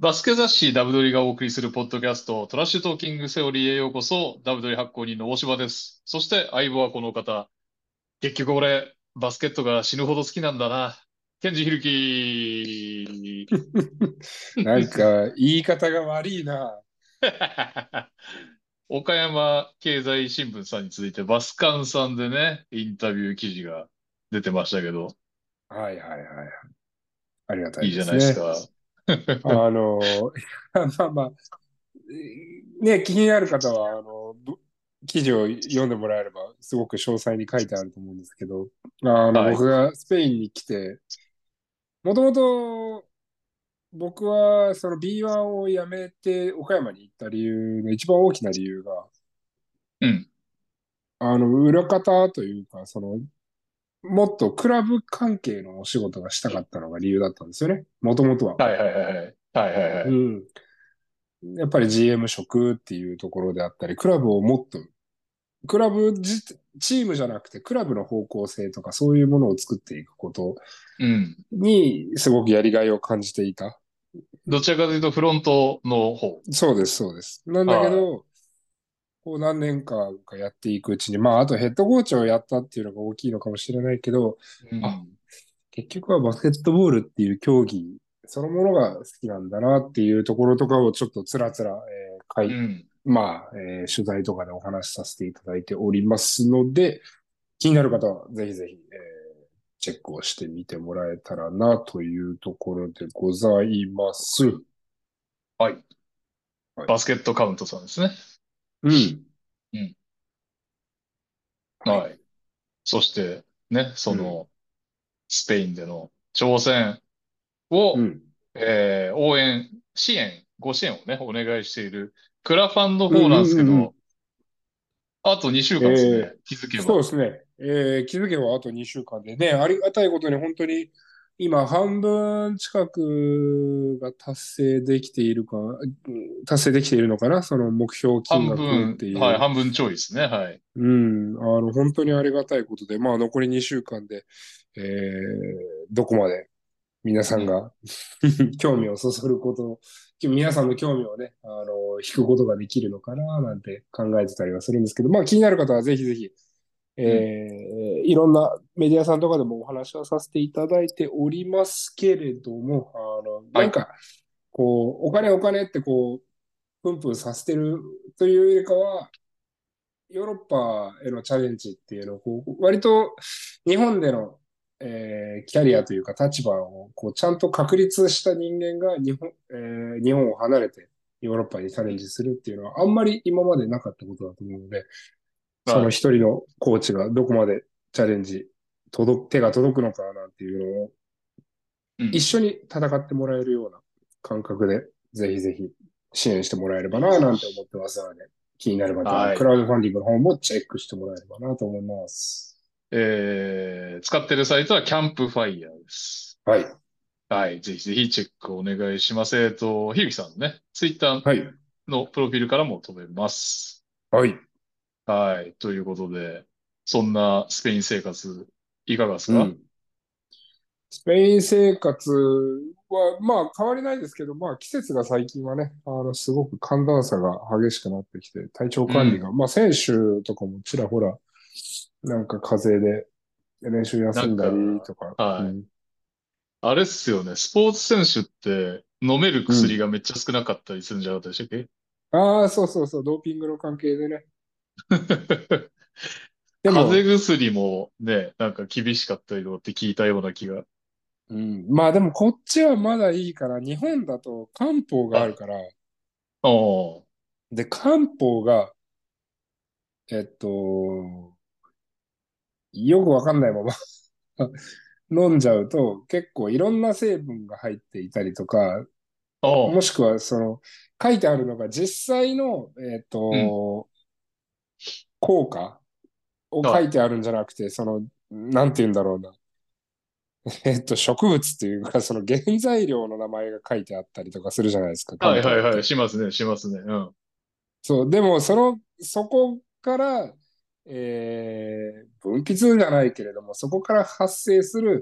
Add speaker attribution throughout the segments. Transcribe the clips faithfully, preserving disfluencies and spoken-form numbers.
Speaker 1: バスケ雑誌ダブドリがお送りするポッドキャスト、トラッシュトーキングセオリーへようこそ、ダブドリ発行人の大柴です。そして相棒はこの方。結局俺、バスケットが死ぬほど好きなんだな。ケンジヒルキ
Speaker 2: なんか、言い方が悪いな。
Speaker 1: ー。岡山経済新聞さんに続いてバスカンさんでね、インタビュー記事が出てましたけど、
Speaker 2: はいはいはい。ありがたい
Speaker 1: いいじゃな
Speaker 2: ですね。
Speaker 1: いですか。
Speaker 2: あの、まあまあ、ね、気になる方は、あの、ぶ記事を読んでもらえれば、すごく詳細に書いてあると思うんですけど、あの、
Speaker 1: はい。
Speaker 2: 僕がスペインに来て、もともと僕はその ビーワン を辞めて岡山に行った理由の一番大きな理由が、
Speaker 1: うん。
Speaker 2: あの、裏方というか、その、もっとクラブ関係のお仕事がしたかったのが理由だったんですよね。もともとは。
Speaker 1: はいはいはいはい。はいはいはい。
Speaker 2: うん。やっぱり ジーエム 職っていうところであったり、クラブをもっと、クラブ自、チームじゃなくてクラブの方向性とかそういうものを作っていくこと
Speaker 1: うん。
Speaker 2: にすごくやりがいを感じていた。
Speaker 1: どちらかというとフロントの方。
Speaker 2: そうです、そうです。なんだけ
Speaker 1: は
Speaker 2: ど、こう何年間かやっていくうちに、まあ、あとヘッドコーチをやったっていうのが大きいのかもしれないけど、
Speaker 1: い。う
Speaker 2: あ、
Speaker 1: ん。
Speaker 2: 結局はバスケットボールっていう競技そのものが好きなんだなっていうところとかをちょっとつらつら、えーかい、
Speaker 1: うん。
Speaker 2: まあ、えー取材とかでお話しさせていただいておりますので、気になる方はぜひぜひ、えーチェックをしてみてもらえたらなというところでございます。
Speaker 1: はい。
Speaker 2: はい。
Speaker 1: バスケットカウントさんですね。
Speaker 2: うん。
Speaker 1: うん。
Speaker 2: はい。
Speaker 1: はい。そして、ね、そ
Speaker 2: うん。
Speaker 1: の、スペインでの挑戦を、
Speaker 2: うん。
Speaker 1: えー応援、支援、ご支援をね、お願いしている、クラファンの
Speaker 2: うんう
Speaker 1: 方なんですけ
Speaker 2: んうんうん。
Speaker 1: ど、あとにしゅうかんですね。
Speaker 2: えー
Speaker 1: 気づけば。
Speaker 2: そうですね。えー気づけばあとにしゅうかんでね、ありがたいことに本当に今半分近くが達成できているか、うん達成できているのかな、その目標金
Speaker 1: 半
Speaker 2: 額っ
Speaker 1: 分、はい、
Speaker 2: ていう。
Speaker 1: 半分ちょいですね。はい。
Speaker 2: うん、あの、本当にありがたいことで、まあ残りにしゅうかんで、えーどこまで皆さ
Speaker 1: うん。
Speaker 2: んが興味をそそること、皆さんの興味をね、あの、引くことができるのかななんて考えてたりはするんですけど、まあ気になる方はぜひぜひ、え
Speaker 1: うん。
Speaker 2: ーいろんなメディアさんとかでもお話をさせていただいておりますけれども、あの、
Speaker 1: はい。
Speaker 2: なんか、こう、お金お金ってこう、プンプンさせてるというよりかは、ヨーロッパへのチャレンジっていうのをこう、割と日本での、えーキャリアというか立場をこうちゃんと確立した人間が日本、えー日本を離れてヨーロッパにチャレンジするっていうのはあんまり今までなかったことだと思うので、そ
Speaker 1: はい。
Speaker 2: の一人のコーチがどこまでチャレンジ、届手が届くのかなんていうのを
Speaker 1: うん。
Speaker 2: 一緒に戦ってもらえるような感覚で、ぜひぜひ支援してもらえればななんて思ってますので、気になる方は
Speaker 1: はい。
Speaker 2: クラウドファンディングの方もチェックしてもらえればなと思います。
Speaker 1: えー、使ってるサイトはキャンプファイヤーです。
Speaker 2: はい。
Speaker 1: はい。ぜひぜひチェックお願いします。えっと、ひゆきさんのね、ツイッター
Speaker 2: はい。
Speaker 1: のプロフィールからも飛べます。
Speaker 2: はい。
Speaker 1: はい。ということで、そんなスペイン生活、いかがですか？
Speaker 2: うん。スペイン生活は、まあ変わりないですけど、まあ季節が最近はね、あの、すごく寒暖差が激しくなってきて、体調
Speaker 1: うん。
Speaker 2: 管理が、まあ選手とかもちらほら、なんか風邪で練習休
Speaker 1: なん
Speaker 2: んだり
Speaker 1: か、
Speaker 2: とか、う
Speaker 1: はい。
Speaker 2: ん。
Speaker 1: あれっすよね。スポーツ選手って飲める
Speaker 2: うん。
Speaker 1: 薬がめっちゃ少なかったりするんじゃなかったでしたっけ？
Speaker 2: ああ、そうそうそう、ドーピングの関係でね。でも、
Speaker 1: 風邪薬もね、なんか厳しかったりとかって聞いたような気が。
Speaker 2: うん。まあでもこっちはまだいいから、日本だと漢方が
Speaker 1: はい。
Speaker 2: あるから、
Speaker 1: おー。
Speaker 2: で、漢方が、えっと、よくわかんないまま飲んじゃうと結構いろんな成分が入っていたりとか、
Speaker 1: おー。
Speaker 2: もしくはその書いてあるのが実際の、えっ
Speaker 1: うん。
Speaker 2: と、効果を書
Speaker 1: はい。
Speaker 2: いてあるんじゃなくて、その、なんて言うんだろうな。えっと、植物っていうか、その原材料の名前が書いてあったりとかするじゃないですか、漢
Speaker 1: はいはいはい。
Speaker 2: 方って。
Speaker 1: しますね、しますね。うん。
Speaker 2: そう、でも、その、そこから、えー分泌じゃないけれども、そこから発生する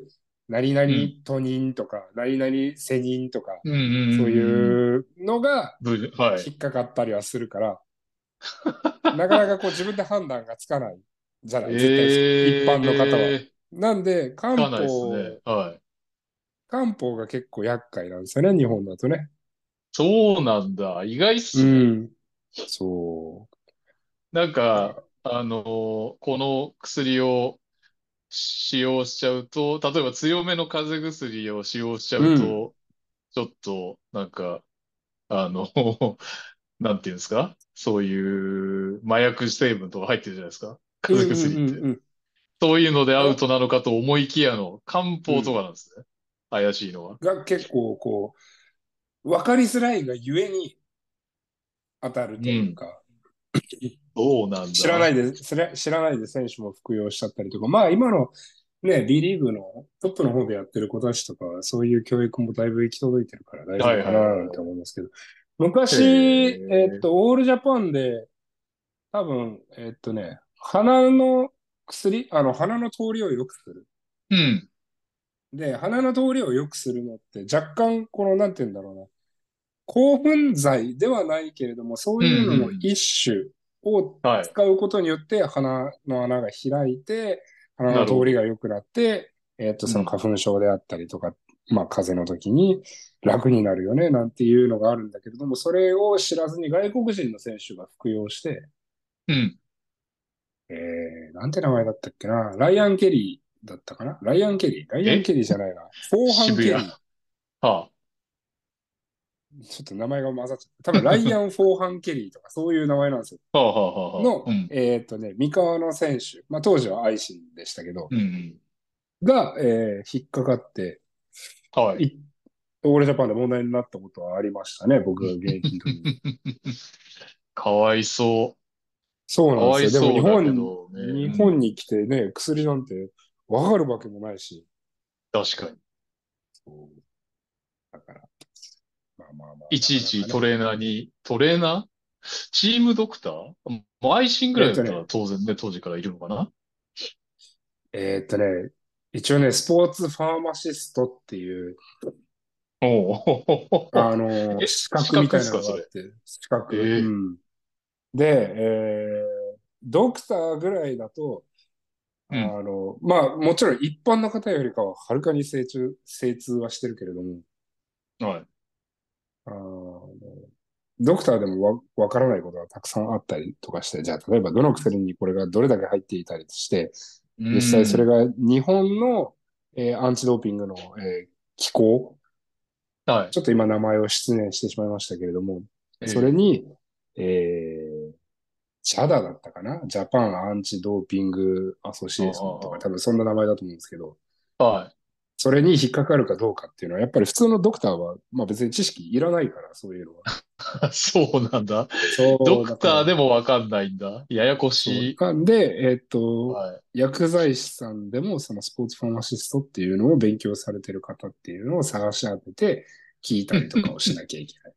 Speaker 2: 何々
Speaker 1: うん。
Speaker 2: トニンとか、何々セニンとか、
Speaker 1: うんうんうん
Speaker 2: そう
Speaker 1: うんうん。
Speaker 2: いうのが
Speaker 1: ぶはい。
Speaker 2: 引っかかったりはするから、なかなかこう自分で判断がつかないじゃない、絶対そう。一般の方は。
Speaker 1: ええ
Speaker 2: なんで、漢
Speaker 1: つかないですね。
Speaker 2: 方、
Speaker 1: はい。
Speaker 2: 漢方が結構厄介なんですよね、日本だとね。
Speaker 1: そうなんだ。意外っ
Speaker 2: う
Speaker 1: すね。
Speaker 2: ん。そ
Speaker 1: なん
Speaker 2: う。だか
Speaker 1: か、
Speaker 2: ら、
Speaker 1: あのーこの薬を使用しちゃうと、例えば強めの風邪薬を使用しちゃ
Speaker 2: うん。
Speaker 1: うと、ちょっと、なんか、あの、なんていうんですかそういう麻薬成分とか入ってるじゃないですか。風邪
Speaker 2: うんうん
Speaker 1: 薬って。
Speaker 2: うんうん。
Speaker 1: そういうのでアウ
Speaker 2: の、
Speaker 1: トなのかと思いきやの漢方とか
Speaker 2: うん。
Speaker 1: なんですね。怪しいのは。
Speaker 2: が結構こう、わかりづらいがゆえに当たる
Speaker 1: うん。
Speaker 2: というか、
Speaker 1: そうなんだ。
Speaker 2: 知らないで、知ら知らないで選手も服用しちゃったりとか、まあ今のね、B リーグのトップの方でやってる子たちとかは、そういう教育もだいぶ行き届いてるから大丈夫かな
Speaker 1: はいはいはい
Speaker 2: なんて
Speaker 1: は
Speaker 2: 思いますけど、
Speaker 1: い。へ
Speaker 2: 昔、えっ
Speaker 1: え。
Speaker 2: と、オールジャパンで、多分、えっとね、鼻の薬、あの、鼻の通りを良くする。
Speaker 1: うん。
Speaker 2: で、鼻の通りを良くするのって、若干、この、なんて言うんだろうな、興奮剤ではないけれども、そう
Speaker 1: うん
Speaker 2: いうのの
Speaker 1: うん。
Speaker 2: 一種を
Speaker 1: はい。
Speaker 2: 使うことによって鼻の穴が開いて、鼻の通
Speaker 1: なるほど。
Speaker 2: りが良くなって、えっと、その
Speaker 1: うん。
Speaker 2: 花粉症であったりとか、まあ、風邪の時に楽になるよね、なんていうのがあるんだけれども、それを知らずに外国人の選手が服用して、
Speaker 1: うん。
Speaker 2: えー、なんて名前だったっけな、ライアン・ケリーだったかな、ライアン・ケリーライアン・
Speaker 1: え
Speaker 2: ケリーじゃないな。フォーハン・
Speaker 1: 渋谷。
Speaker 2: ケリ
Speaker 1: はあ。
Speaker 2: ー。ちょっと名前が混ざっちゃった。多分ライアン・フォーハン・ケリーとかそういう名前なんですよ。
Speaker 1: はあはあはあはあ。う
Speaker 2: の、
Speaker 1: ん。
Speaker 2: えっとね、三河の選手、まあ、当時はアイシンでしたけど、
Speaker 1: うんうん。
Speaker 2: が、えー引っかかって、
Speaker 1: はい。
Speaker 2: いオールジャパンで問題になったことはありましたね、僕が現役の時に。
Speaker 1: かわいそう。かわ
Speaker 2: そうなんですよ。でも日
Speaker 1: いそうだけ
Speaker 2: 本、
Speaker 1: どね。う
Speaker 2: 日本
Speaker 1: ん。
Speaker 2: に来てね、薬なんてわかるわけもないし、
Speaker 1: 確かに。
Speaker 2: そうだから、まあまあまあ、な
Speaker 1: いちい
Speaker 2: かなかね。
Speaker 1: ちトレーナーに、トレーナーチームドクターもうアイシンぐらいだったら
Speaker 2: えっとね、
Speaker 1: 当然ね、当時からいるのかな。
Speaker 2: えっとね、一応ね、スポーツファーマシストっていう、
Speaker 1: おお。
Speaker 2: あの、
Speaker 1: え、
Speaker 2: 資
Speaker 1: 資
Speaker 2: 格みたいな
Speaker 1: 格っすか、それ。
Speaker 2: のがあって、資格、う
Speaker 1: ええ
Speaker 2: ん。で、えードクターぐらいだと、あ
Speaker 1: うん。
Speaker 2: の、まあ、もちろん一般の方よりかははるかに精通、精通はしてるけれども、
Speaker 1: はい。
Speaker 2: あのドクターでもわ、わからないことがたくさんあったりとかして、じゃあ、例えばどの薬にこれがどれだけ入っていたりして、
Speaker 1: う
Speaker 2: 実際それ
Speaker 1: ん。
Speaker 2: が日本の、えーアンチドーピングの、えー機構、
Speaker 1: はい。
Speaker 2: ちょっと今名前を失念してしまいましたけれども、それ
Speaker 1: ええ
Speaker 2: に、えー、ジャダだったかな、ジャパンアンチドーピングアソシエーションとか、多分そんな名前だと思うんですけど、
Speaker 1: ああ、は
Speaker 2: それに引っかかるかどうかっていうのは、やっぱり普通のドクターは、まあ別に知識いらないから、そういうのは。
Speaker 1: い。そうなんだ。ド
Speaker 2: そう、だ
Speaker 1: ク
Speaker 2: から、
Speaker 1: ターでもわかんないんだ。ややこ
Speaker 2: そう。
Speaker 1: しい。
Speaker 2: なんで、えっと、
Speaker 1: はい。
Speaker 2: 薬剤師さんでも、そのスポーツファーマシストっていうのを勉強されてる方っていうのを探し当てて、聞いたりとかをしなきゃいけない。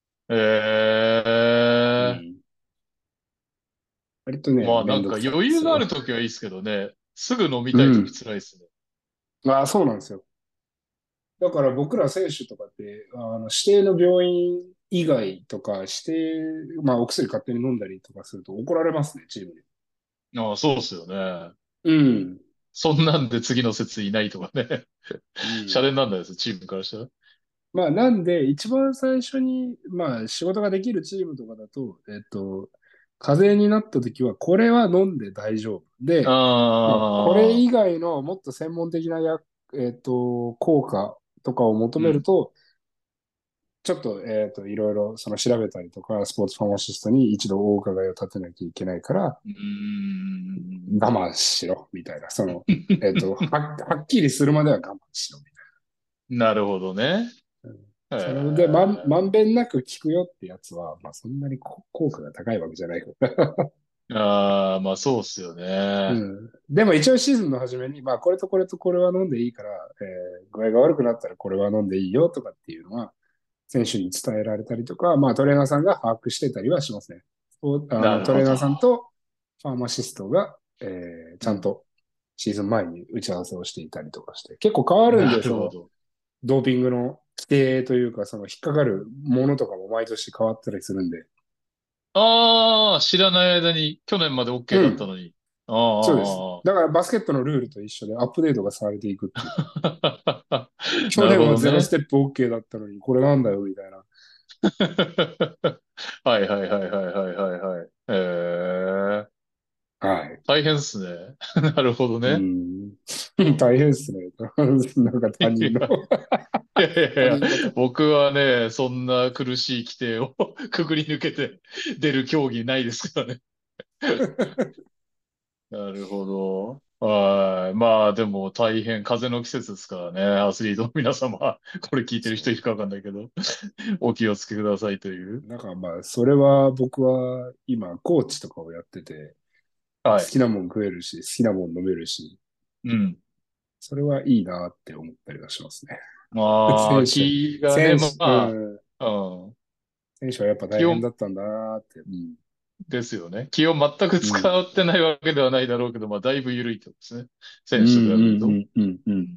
Speaker 2: う
Speaker 1: ええ
Speaker 2: ん。割とね、
Speaker 1: まあなんか
Speaker 2: めんどくさいで
Speaker 1: 余裕がある
Speaker 2: すよ。
Speaker 1: ときはいいですけどね。すぐ飲み
Speaker 2: う
Speaker 1: たいとき
Speaker 2: ん。
Speaker 1: 辛いですね。
Speaker 2: まあ、そうなんですよ。だから僕ら選手とかって、あの、指定の病院以外とか、指定、まあ、お薬勝手に飲んだりとかすると怒られますね、チームに。
Speaker 1: ああ、そうっすよね。
Speaker 2: うん。
Speaker 1: そんなんで次の節いないとかね。
Speaker 2: う
Speaker 1: シャ
Speaker 2: ん。
Speaker 1: レになんないです、チームからしたら。
Speaker 2: まあ、なんで、一番最初に、まあ、仕事ができるチームとかだと、えっと、風邪になった時は、これは飲んで大丈夫。で、まあ、これ
Speaker 1: ああ、
Speaker 2: 以外のもっと専門的なや、えっと、効果とかを求
Speaker 1: うん。
Speaker 2: めると、ちょっと、えっと、いろいろ、その調べたりとか、スポーツファーマシストに一度お伺いを立てなきゃいけないから、
Speaker 1: うーん。
Speaker 2: 我慢しろ、みたいな。その、えっと、は、はっきりするまでは我慢しろ、み
Speaker 1: なるほどね。
Speaker 2: たいな。うん、
Speaker 1: え
Speaker 2: それで、まん、
Speaker 1: ー、
Speaker 2: まんべんなく効くよってやつは、まあ、そんなにこ効果が高いわけじゃないから。
Speaker 1: ああ、まあそうっすよ
Speaker 2: う
Speaker 1: ね。
Speaker 2: ん。でも一応シーズンの初めに、まあ、これとこれとこれは飲んでいいから、えー具合が悪くなったらこれは飲んでいいよとかっていうのは、選手に伝えられたりとか、まあ、トレーナーさんが把握してたりはしますね。そうあの、
Speaker 1: なるほど。
Speaker 2: トレーナーさんとファーマシストが、えーち
Speaker 1: うん。
Speaker 2: ゃんとシーズン前に打ち合わせをしていたりとかして、結構変わるん
Speaker 1: な
Speaker 2: で、その、
Speaker 1: るほど。
Speaker 2: ドーピングの規定というか、その引っかかるものとかも毎年変わったりするんで。
Speaker 1: ああ、知らない間に去年まで
Speaker 2: う
Speaker 1: OK だった
Speaker 2: ん。
Speaker 1: のに。あ
Speaker 2: そうです。
Speaker 1: あ、
Speaker 2: だからバスケットのルールと一緒でアップデートがされていくっていう。
Speaker 1: ああ。
Speaker 2: 去
Speaker 1: なる
Speaker 2: 年はゼロス
Speaker 1: ほどね。
Speaker 2: テップ OK だったのに、これなんだよ、みたいな。
Speaker 1: はいはいはいはいはいはいはい。えー、
Speaker 2: はい。
Speaker 1: 大変っすね。なるほど
Speaker 2: う
Speaker 1: ね。
Speaker 2: ん。大変ですね。なんか他人の
Speaker 1: いやいやいやいや、
Speaker 2: 他人事。
Speaker 1: 僕はね、そんな苦しい規定をくぐり抜けて出る競技ないですからね。なるほど。はい。まあでも大変、風の季節ですからね。アスリートの皆様、これ聞いてる人い
Speaker 2: そ
Speaker 1: るかわかんないけど、お気をつけくださいという。
Speaker 2: う。だからまあ、それは僕は今、コーチとかをやってて、好
Speaker 1: はい。
Speaker 2: きなもん食えるし、好きなもん飲めるし、
Speaker 1: うん。
Speaker 2: それはいいなって思ったりはしますね。
Speaker 1: まあ、
Speaker 2: 選手、
Speaker 1: 気がね、
Speaker 2: 選手、
Speaker 1: ま
Speaker 2: うん、
Speaker 1: あ、うん。
Speaker 2: 選手はやっぱ大変
Speaker 1: 気を、
Speaker 2: だったんだなって。うん。
Speaker 1: ですよね。気を全く
Speaker 2: うん。
Speaker 1: 使ってないわけではないだろうけど、まあ、だいぶ緩いってことですね。
Speaker 2: うん、
Speaker 1: 選手と比べると。
Speaker 2: うん、うん、うん。
Speaker 1: うん。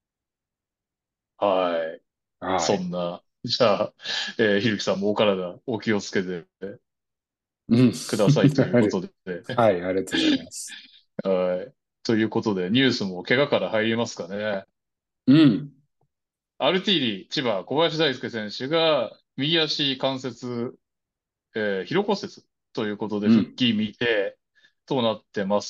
Speaker 1: はい。
Speaker 2: はい。
Speaker 1: そんな、じゃあ、えーひるきさんもお体お気をつけて
Speaker 2: うん。
Speaker 1: くださいという
Speaker 2: あれ
Speaker 1: ことで。
Speaker 2: はい、ありがとうございます。
Speaker 1: はい。ということで、ニュースも怪我から入りますかね。
Speaker 2: うん。
Speaker 1: アルティーリ千葉、小林大輔選手が右足関節、えー疲労骨折ということで
Speaker 2: うん。
Speaker 1: 復帰未定となってます。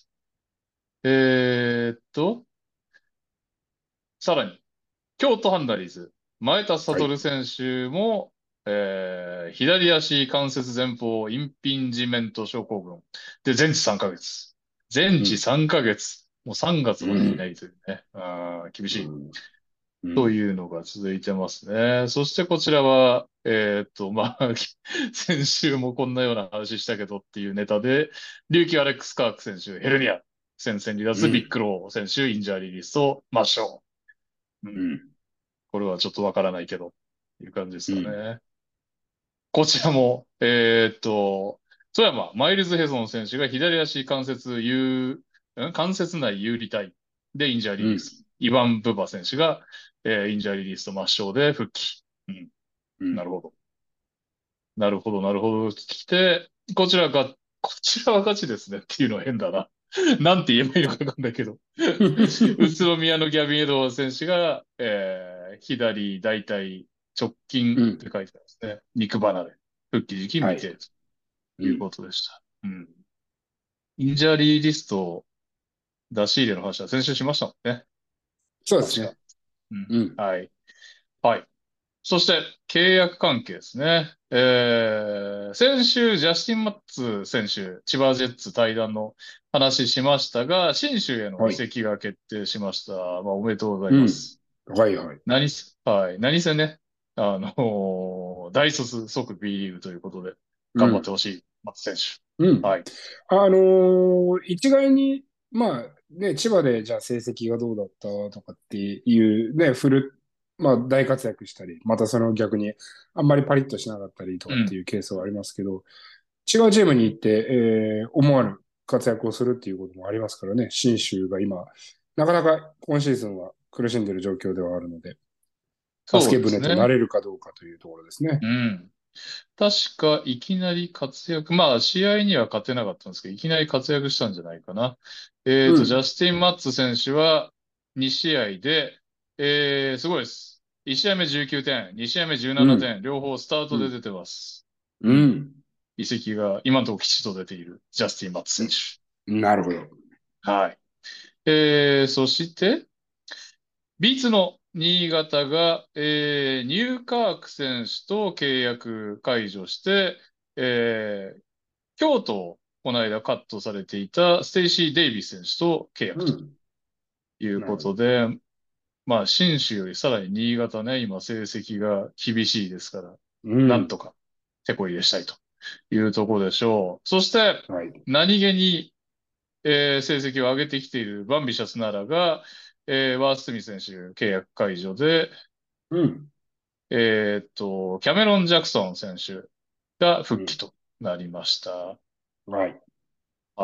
Speaker 1: えーっと、さらに、京都ハンナリーズ、前田
Speaker 2: はい。
Speaker 1: 悟選手も、えー左足関節前方インピンジメント症候群。で、全治さんかげつ。全治
Speaker 2: うん。
Speaker 1: さんかげつ。もうさんがつまでいな
Speaker 2: うん。
Speaker 1: いというね。あー厳しい。
Speaker 2: うん。うん。
Speaker 1: というのが続いてますね。そしてこちらは、えーっと、まあ、先週もこんなような話したけどっていうネタで、リューキー・アレックス・カーク選手、ヘルニア、戦線離脱、ビッ
Speaker 2: うん。
Speaker 1: グロー選手、インジャーリリースト、抹消。うん。
Speaker 2: うん。
Speaker 1: これはちょっとわからないけど、っていう感じです
Speaker 2: うん。
Speaker 1: かね。こちらも、えーっと、富山、マイルズ・ヘゾン選手が左足関節有、ん関節内有利体でインジャーリ
Speaker 2: うん。
Speaker 1: リース。イワン・ブバ選手が、えーインジャーリリースと抹消で復帰。うん。
Speaker 2: うん。
Speaker 1: なるほど。なるほど、なるほど。来て、こちらが、こちらはガチですねっていうのは変だな。なんて言えばいいのかわかんないけど。宇都宮のギャビン・エドワーズ選手が、えー左大腿直筋
Speaker 2: うん。
Speaker 1: って書いてありますね。肉離れ。復帰時期
Speaker 2: はい。
Speaker 1: 未定と
Speaker 2: うん。
Speaker 1: いうことでした。うん。インジャリーリスト出し入れの話は先週しましたもんね。確か。
Speaker 2: そうですね。
Speaker 1: うん。
Speaker 2: うん。
Speaker 1: はい。はい。そして、契約関係ですね。えー、先週、ジャスティン・マッツ選手、千葉ジェッツ対談の話しましたが、新州への移
Speaker 2: はい。
Speaker 1: 籍が決定しました。まあ、おめでとうござい
Speaker 2: うん。
Speaker 1: ます。
Speaker 2: はいはい。
Speaker 1: 何せ、はい。何せね、あのー大卒即 B リーグということで、頑張って
Speaker 2: うん。
Speaker 1: ほしい、松選手。
Speaker 2: うん。
Speaker 1: はい。
Speaker 2: あのー一概に、まあね、千葉でじゃあ成績がどうだったとかっていうね、フル、まあ大活躍したり、またその逆にあんまりパリッとしなかったりとかって
Speaker 1: うん。
Speaker 2: いうケースはありますけど、違うチームに行って、えー思わぬ活躍をするっていうこともありますからね、信州が今、なかなか今シーズンは苦しんでいる状況ではあるので、バス
Speaker 1: そう
Speaker 2: ケ
Speaker 1: ですね。
Speaker 2: 船となれるかどうかというところですね。
Speaker 1: うん。確か、いきなり活躍、まあ、試合には勝てなかったんですけど、いきなり活躍したんじゃないかな。えっと、ジャ
Speaker 2: うん。
Speaker 1: スティン・マッツ選手はに試合で、えー、すごいです。いち試合目じゅうきゅうてん、に試合目17
Speaker 2: うん。
Speaker 1: 点、両方スター
Speaker 2: うん。
Speaker 1: トで出てます。
Speaker 2: う
Speaker 1: うん。
Speaker 2: ん。
Speaker 1: 移籍が今のところきちっと出ているジャスティン・マッツ選手。
Speaker 2: なるほど。
Speaker 1: はい。えー、そして、ビーツの新潟が、えー、ニューカーク選手と契約解除して、えー、京都をこの間カットされていたステイシー・デイビス選手と契約と
Speaker 2: うん。
Speaker 1: いうこ
Speaker 2: なるほど。
Speaker 1: とで、まあ、新州よりさらに新潟ね、今成績が厳しいですから、
Speaker 2: うん。
Speaker 1: なんとか手こ入れしたいというところでしょう。そして、
Speaker 2: はい。
Speaker 1: 何気に、えー成績を上げてきているバンビシャスならが、えーワースミ選手契約解除で、
Speaker 2: うん。
Speaker 1: えーっと、キャメロン・ジャクソン選手が
Speaker 2: うん。
Speaker 1: 復帰となりました。
Speaker 2: はい。
Speaker 1: はい。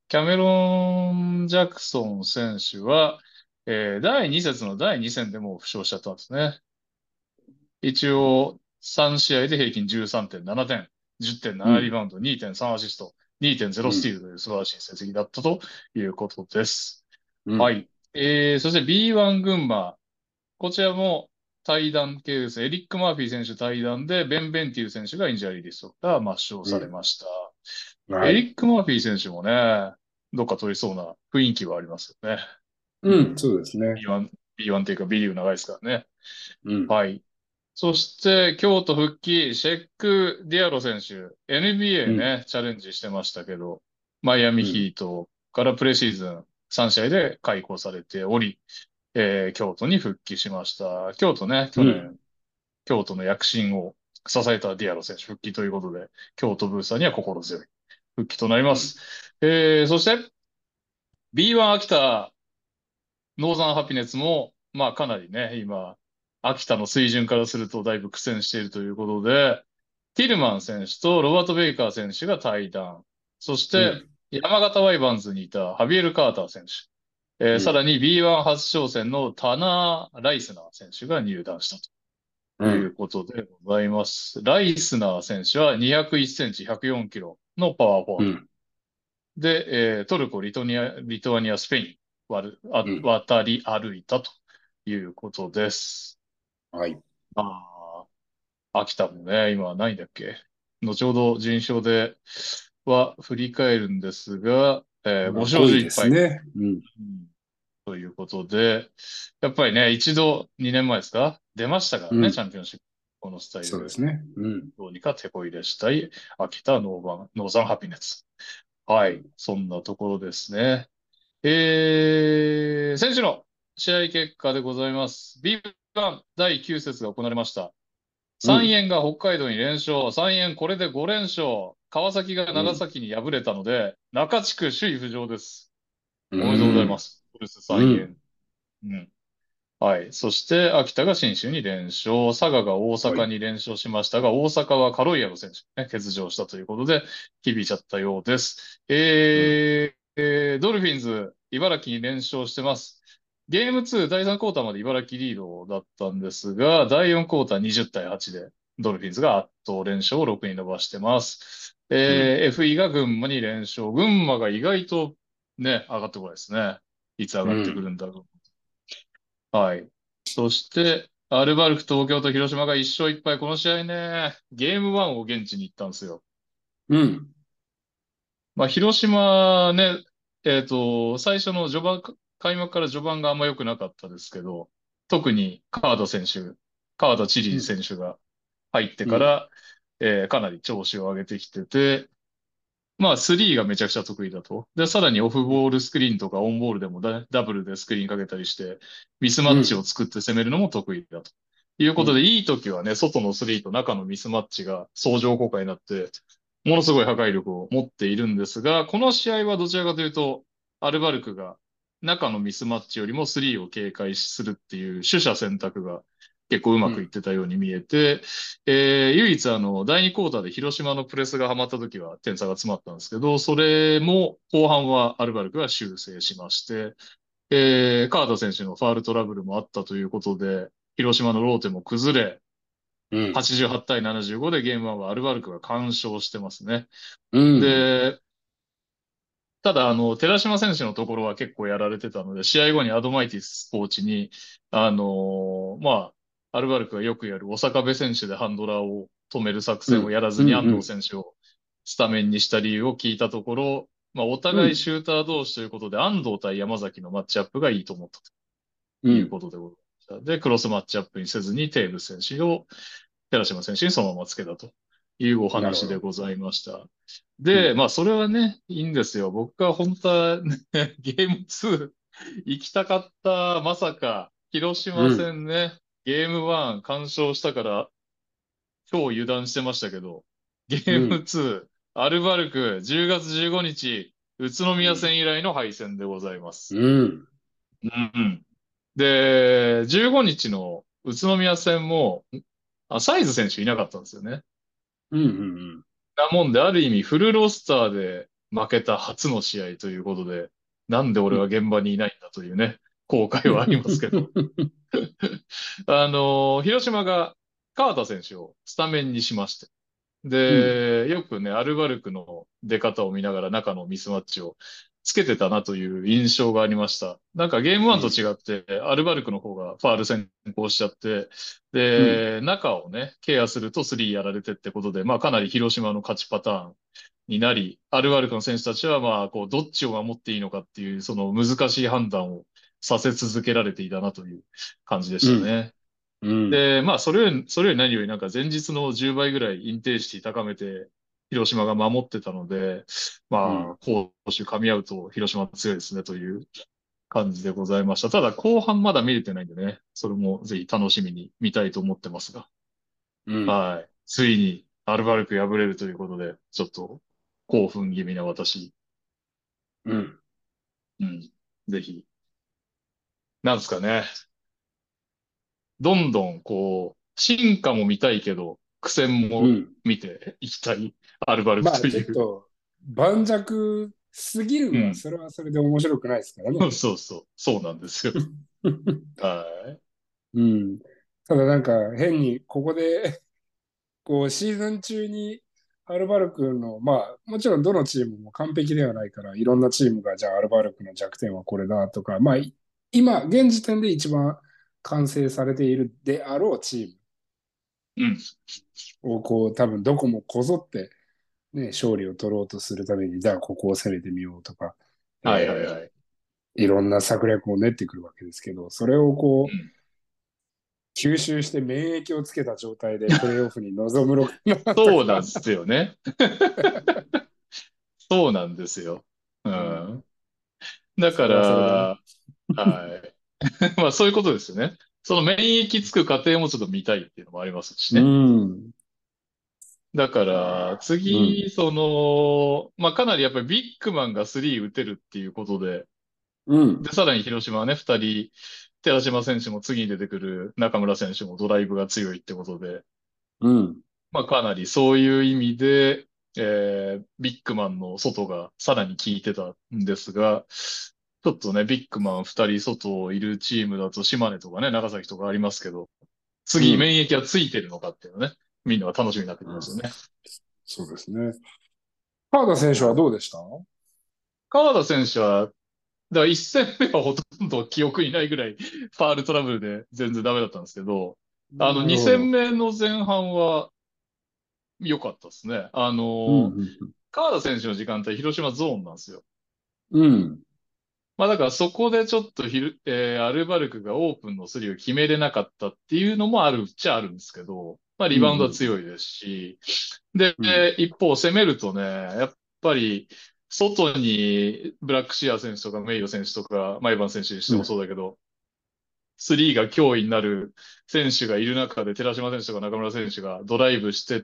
Speaker 1: キャメロン・ジャクソン選手は、えーだいに節のだいに戦でもう負傷しちゃったんですね。一応、さん試合で平均じゅうさんてんななてん、じゅってんななリ
Speaker 2: うん。
Speaker 1: バウンド、にてんさんアシスト、にてんゼロスティー
Speaker 2: うん。
Speaker 1: ルという素晴らしい成績だったということです。
Speaker 2: うん。
Speaker 1: はい。えー、そして ビーワン 群馬。こちらも対談系です。エリック・マーフィー選手対談で、ベン・ベンティル選手がインジャリーリストから抹消され
Speaker 2: うん。
Speaker 1: ました。
Speaker 2: はい。
Speaker 1: エリック・マーフィー選手もね、どっか取りそうな雰囲気はありますよね。う
Speaker 2: うん。
Speaker 1: ん。
Speaker 2: そうですね。
Speaker 1: ビーワン、ビーワン っていうか B リーグ長いですからね。
Speaker 2: うん。
Speaker 1: はい。そして、京都復帰、シェック・ディアロ選手、
Speaker 2: うん。
Speaker 1: エヌビーエー ね、チャレンジしてましたけど、マイアミ
Speaker 2: うん。
Speaker 1: ヒートからプレシーズンさん試合で解雇されており、えー京都に復帰しました。京都ね、
Speaker 2: うん。
Speaker 1: 去年、京都の躍進を支えたディアロ選手復帰ということで、京都ブースターには心強い復帰となり
Speaker 2: うん。
Speaker 1: ます。えーそして、ビーワン 秋田ノーザンハピネスも、まあかなりね、今、秋田の水準からするとだいぶ苦戦しているということで、ティルマン選手とロバート・ベイカー選手が対談。そして、
Speaker 2: うん。
Speaker 1: 山形ワイバンズにいたハビエル・カーター選手。えー
Speaker 2: うん。
Speaker 1: さらに ビーワン 初挑戦のタナー・ライスナー選手が入団したという
Speaker 2: うん。
Speaker 1: ことでございます。ライスナー選手はにひゃくいっセンチ、ひゃくよんキロのパワーフォワード。
Speaker 2: うん。
Speaker 1: で、えートルコ、リトニア、リトアニア、スペイン、わるあ
Speaker 2: うん。
Speaker 1: 渡り歩いたということです。
Speaker 2: はい。
Speaker 1: ああ、秋田もね、今何位だっけ。後ほど順位表では振り返るんですが、えー、
Speaker 2: まあ、
Speaker 1: ご勝
Speaker 2: ごいで
Speaker 1: じゅういっぱい。
Speaker 2: すね。うん。
Speaker 1: うん、ということで、やっぱりね、一度、にねんまえですか出ましたからね、チ
Speaker 2: うん。
Speaker 1: ャンピオンシップ。このスタイルで。
Speaker 2: そうですね。うん。
Speaker 1: どうにか手こ入れしたい、秋田ノーバン、ノーザンハピネス。はい。そんなところですね。えー、選手の試合結果でございます。ビーワン だいきゅう節が行われました。三
Speaker 2: うん。
Speaker 1: 円が北海道に連勝。三円これでご連勝。川崎が長
Speaker 2: うん。
Speaker 1: 崎に敗れたので、中地区首位浮上です。
Speaker 2: う
Speaker 1: おめでとうございま
Speaker 2: ん。
Speaker 1: す。フルス三
Speaker 2: うん。
Speaker 1: 円。うん。はい。そして、秋田が信州に連勝。佐賀が大
Speaker 2: はい。
Speaker 1: 阪に連勝しましたが、大阪はカロイヤロ選手、ね、欠場したということで、響いちゃったようです。
Speaker 2: うん。
Speaker 1: えー、えードルフィンズ、茨城に連勝してます。ゲームツー、だいさんクォーターまで茨城リードだったんですが、だいよんクォーターにじゅう対はちで、ドルフィンズが圧倒連勝をろくに伸ばしてます。
Speaker 2: うん。
Speaker 1: えー、エフイー が群馬に連勝。群馬が意外とね、上がってこないですね。いつ上がってく
Speaker 2: うん。
Speaker 1: るんだろう。はい。そして、アルバルク東京と広島がいっ勝いっ敗。この試合ね、ゲームワンを現地に行ったんですよ。
Speaker 2: うん。
Speaker 1: まあ、広島ね、えっと、最初の序盤、開幕から序盤があんま良くなかったですけど、特に川田選手、川田千里
Speaker 2: うん。
Speaker 1: 選手が入って
Speaker 2: うん。
Speaker 1: から、えーかなり調子を上げてきてて、まあ、スリーがめちゃくちゃ得意だと。で、さらにオフボールスクリーンとかオンボールでもダ、ダブルでスクリーンかけたりして、ミスマッチを
Speaker 2: うん。
Speaker 1: 作って攻めるのも得意だと。いうことで、
Speaker 2: うん。
Speaker 1: いい時はね、外のスリーと中のミスマッチが相乗効果になって、ものすごい破壊力を持っているんですが、この試合はどちらかというと、アルバルクが中のミスマッチよりもスリーを警戒するっていう取捨選択が結構うまくいってたように見えて、えー唯一あの、だいにクォーターで広島のプレスがハマった時は点差が詰まったんですけど、それも後半はアルバルクが修正しまして、えー、カータ選手のファールトラブルもあったということで、広島のローテも崩れ、
Speaker 2: うん。
Speaker 1: はちじゅうはち対ななじゅうごでゲームワンはアルバルクが完勝してますね。
Speaker 2: うん。
Speaker 1: で、ただ、あの、寺島選手のところは結構やられてたので、試合後にアドマイティスコーチに、あのーまあ、アルバルクがよくやる小坂部選手でハンドラーを止める作
Speaker 2: うん。
Speaker 1: 戦をやらずに安藤
Speaker 2: うん。
Speaker 1: 選手をスタメンにした理由を聞いたところ、まあ、お互い
Speaker 2: うん。
Speaker 1: シューター同士ということで、安藤対山崎のマッチアップがいいと思ったという
Speaker 2: うん。
Speaker 1: ことでございました。で、クロスマッチアップにせずにテーブス選手を寺島選手にそのままつけたというお
Speaker 2: なるほど。
Speaker 1: 話でございました。
Speaker 2: うん。
Speaker 1: で、まあ、それはね、いいんですよ。僕が本当は、ね、ゲームツー行きたかった。まさか、広島
Speaker 2: うん。
Speaker 1: 戦ね、ゲームワン完勝したから、超油断してましたけど、ゲーム
Speaker 2: うん。
Speaker 1: ツー、アルバルク、じゅうがつじゅうごにち、宇都宮
Speaker 2: うん。
Speaker 1: 戦以来の敗戦でございます。
Speaker 2: うん。
Speaker 1: うん。で、じゅうごにちの宇都宮戦も、あ、サイズ選手いなかったんですよね。
Speaker 2: うん。
Speaker 1: なもんで、ある意味フルロスターで負けた初の試合ということで、なんで俺は現場にいないんだというね、後悔はありますけど。あの、広島が川田選手をスタメンにしまして。
Speaker 2: うん、
Speaker 1: で、よくね、アルバルクの出方を見ながら中のミスマッチをつけてたなという印象がありました。なんかゲームワンと
Speaker 2: うん、
Speaker 1: 違って、アルバルクの方がファール先行しちゃって、
Speaker 2: うん、
Speaker 1: で、中をね、ケアするとスリーやられてってことで、まあかなり広島の勝ちパターンになり、アルバルクの選手たちはまあ、こう、どっちを守っていいのかっていう、その難しい判断をさせ続けられていたなという感じでし
Speaker 2: うん、
Speaker 1: たね。
Speaker 2: うん、
Speaker 1: で、まあ、それより、それより何よりなんか前日のじゅうばいぐらいインテンシティ高めて、広島が守ってたので、まあ、
Speaker 2: うん、
Speaker 1: 攻守噛み合うと広島強いですねという感じでございました。ただ、後半まだ見れてないんでね、それもぜひ楽しみに見たいと思ってますが。
Speaker 2: うん、
Speaker 1: はい。ついにアルバルク敗れるということで、ちょっと興奮気味な私。
Speaker 2: うん、
Speaker 1: うん。ぜひ、なんですかね。どんどんこう、進化も見たいけど、苦戦も
Speaker 2: うん。
Speaker 1: 見ていきたいアルバルク
Speaker 2: まあ、ちょ
Speaker 1: という。
Speaker 2: っと、盤石すぎるのは、
Speaker 1: うん。
Speaker 2: それはそれで面白くないですからね。
Speaker 1: そうそう。そうなんですよ。は
Speaker 2: うん。ただなんか変にここでこうシーズン中にアルバルクの、まあもちろんどのチームも完璧ではないからいろんなチームがじゃあアルバルクの弱点はこれだとか、まあ今現時点で一番完成されているであろうチ
Speaker 1: い。うん。
Speaker 2: ームをこう多分どこもこぞってね、勝利を取ろうとするためにじゃあここを攻めてみようとか、
Speaker 1: はいはい
Speaker 2: え
Speaker 1: はい。
Speaker 2: ーいろんな策略を練ってくるわけですけど、それをこう
Speaker 1: うん。
Speaker 2: 吸収して免疫をつけた状態でプレーオフに臨むのかなと
Speaker 1: そうなんで
Speaker 2: か、
Speaker 1: すよね。そうなんですよ。う
Speaker 2: うん、
Speaker 1: ん。だか
Speaker 2: それはそれでね。
Speaker 1: ら、はい。まあそういうことですよね。その免疫つく過程もちょっと見たいっていうのもありますし
Speaker 2: う
Speaker 1: ね。
Speaker 2: ん。
Speaker 1: だから、
Speaker 2: うん。
Speaker 1: 次、その、まあかなりやっぱりビッグマンがスリー打てるっていうことで、
Speaker 2: うん。
Speaker 1: で、さらに広島はね、二人、寺島選手も次に出てくる中村選手もドライブが強いってことで、
Speaker 2: うん。
Speaker 1: まあかなりそういう意味で、えー、ビッグマンの外がさらに効いてたんですが、ちょっとね、ビッグマン二人外いるチームだと島根とかね、長崎とかありますけど、次
Speaker 2: うん。
Speaker 1: 免疫はついてるのかっていうのね、みんなは楽しみになってき
Speaker 2: うん。
Speaker 1: ますよね。
Speaker 2: そうですね。川田選手は
Speaker 1: はい。
Speaker 2: どうでした？
Speaker 1: 川田選手は、だから一戦目はほとんど記憶にないぐらいファールトラブルで全然ダメだったんですけど、あの、二戦
Speaker 2: なるほど。
Speaker 1: 目の前半は良かったですね。あ
Speaker 2: うん。
Speaker 1: の、
Speaker 2: うん。
Speaker 1: 川田選手の時間帯、広島ゾーンなんですよ。
Speaker 2: うん。
Speaker 1: まあだからそこでちょっとひる、えーアルバルクがオープンのスリーを決めれなかったっていうのもあるっちゃあるんですけど、まあリ
Speaker 2: うん。
Speaker 1: バウンドは
Speaker 2: うん。
Speaker 1: 強いですし、で、
Speaker 2: うん。
Speaker 1: 一方攻めるとね、やっぱり外にブラックシアー選手とかメイヨ選手とか、マイバン選手にしても
Speaker 2: うん。
Speaker 1: そうだけど、スリーが脅威になる選手がいる中で、寺島選手とか中村選手がドライブしてって、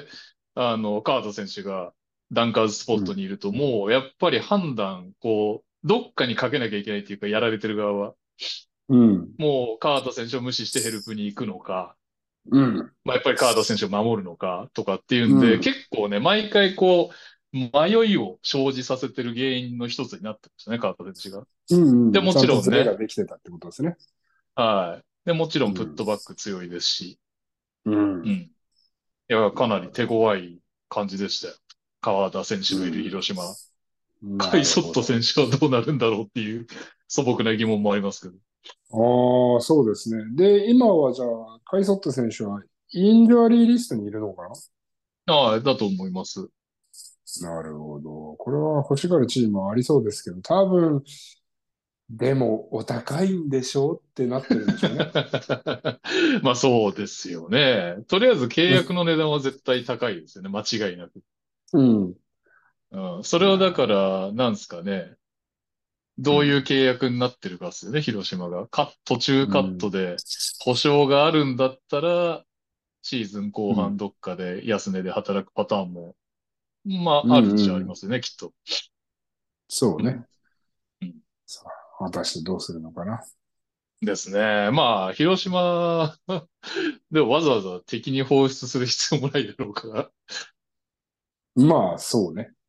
Speaker 1: あの、川田選手がダンカーズスポットにいると、もうやっぱり判断、こう、どっかにかけなきゃいけないっていうか、やられてる側は、
Speaker 2: うん。
Speaker 1: もう川田選手を無視してヘルプに行くのか、
Speaker 2: うん。
Speaker 1: まあ、やっぱり川田選手を守るのかとかっていうんで、
Speaker 2: うん。
Speaker 1: 結構ね、毎回こう、迷いを生じさせてる原因の一つになってましたね、川田選手が。
Speaker 2: うん。
Speaker 1: で、
Speaker 2: うん。
Speaker 1: も
Speaker 2: ちゃんとズレが
Speaker 1: ちろんね、
Speaker 2: できてたってことですね。
Speaker 1: はい。で、もちろんプッ
Speaker 2: うん。
Speaker 1: トバック強いですし、
Speaker 2: うん。
Speaker 1: うん。いや、かなり手
Speaker 2: なるほど。
Speaker 1: 強い感じでしたよ。川田選手のいる
Speaker 2: うん。
Speaker 1: 広島。カイ
Speaker 2: なる
Speaker 1: ソット選
Speaker 2: ほど。
Speaker 1: 手はどうなるんだろうっていう素朴な疑問もありますけど。
Speaker 2: ああ、そうですね。で、今はじゃあ、カイソット選手はインジュアリーリストにいるのか
Speaker 1: ああ、だと思います。
Speaker 2: な？なるほど。これは欲しがるチームはありそうですけど、多分、でもお高いんでしょうってなってるんでしょうね。
Speaker 1: まあそうですよね。とりあえず契約の値段は絶対高いですよね。間違いなく。
Speaker 2: うん。
Speaker 1: うん、それをだか
Speaker 2: なるほど。
Speaker 1: ら、なんですかね。どういう
Speaker 2: うん。
Speaker 1: 契約になってるかですよね、広島が。カッ途中カット
Speaker 2: うん。
Speaker 1: で保証があるんだったら、シーズン後
Speaker 2: うん。
Speaker 1: 半どっかで安値で働くパターンも、まあ、あるっ
Speaker 2: うん。
Speaker 1: ちゃあ
Speaker 2: うん。
Speaker 1: りますよね、きっと。
Speaker 2: そうね。
Speaker 1: うん。うん。
Speaker 2: さあ、果たしてどうするのかな。
Speaker 1: ですね。まあ、広島でもわざわざ敵に放出する必要もないだろうから。
Speaker 2: まあ、そうね。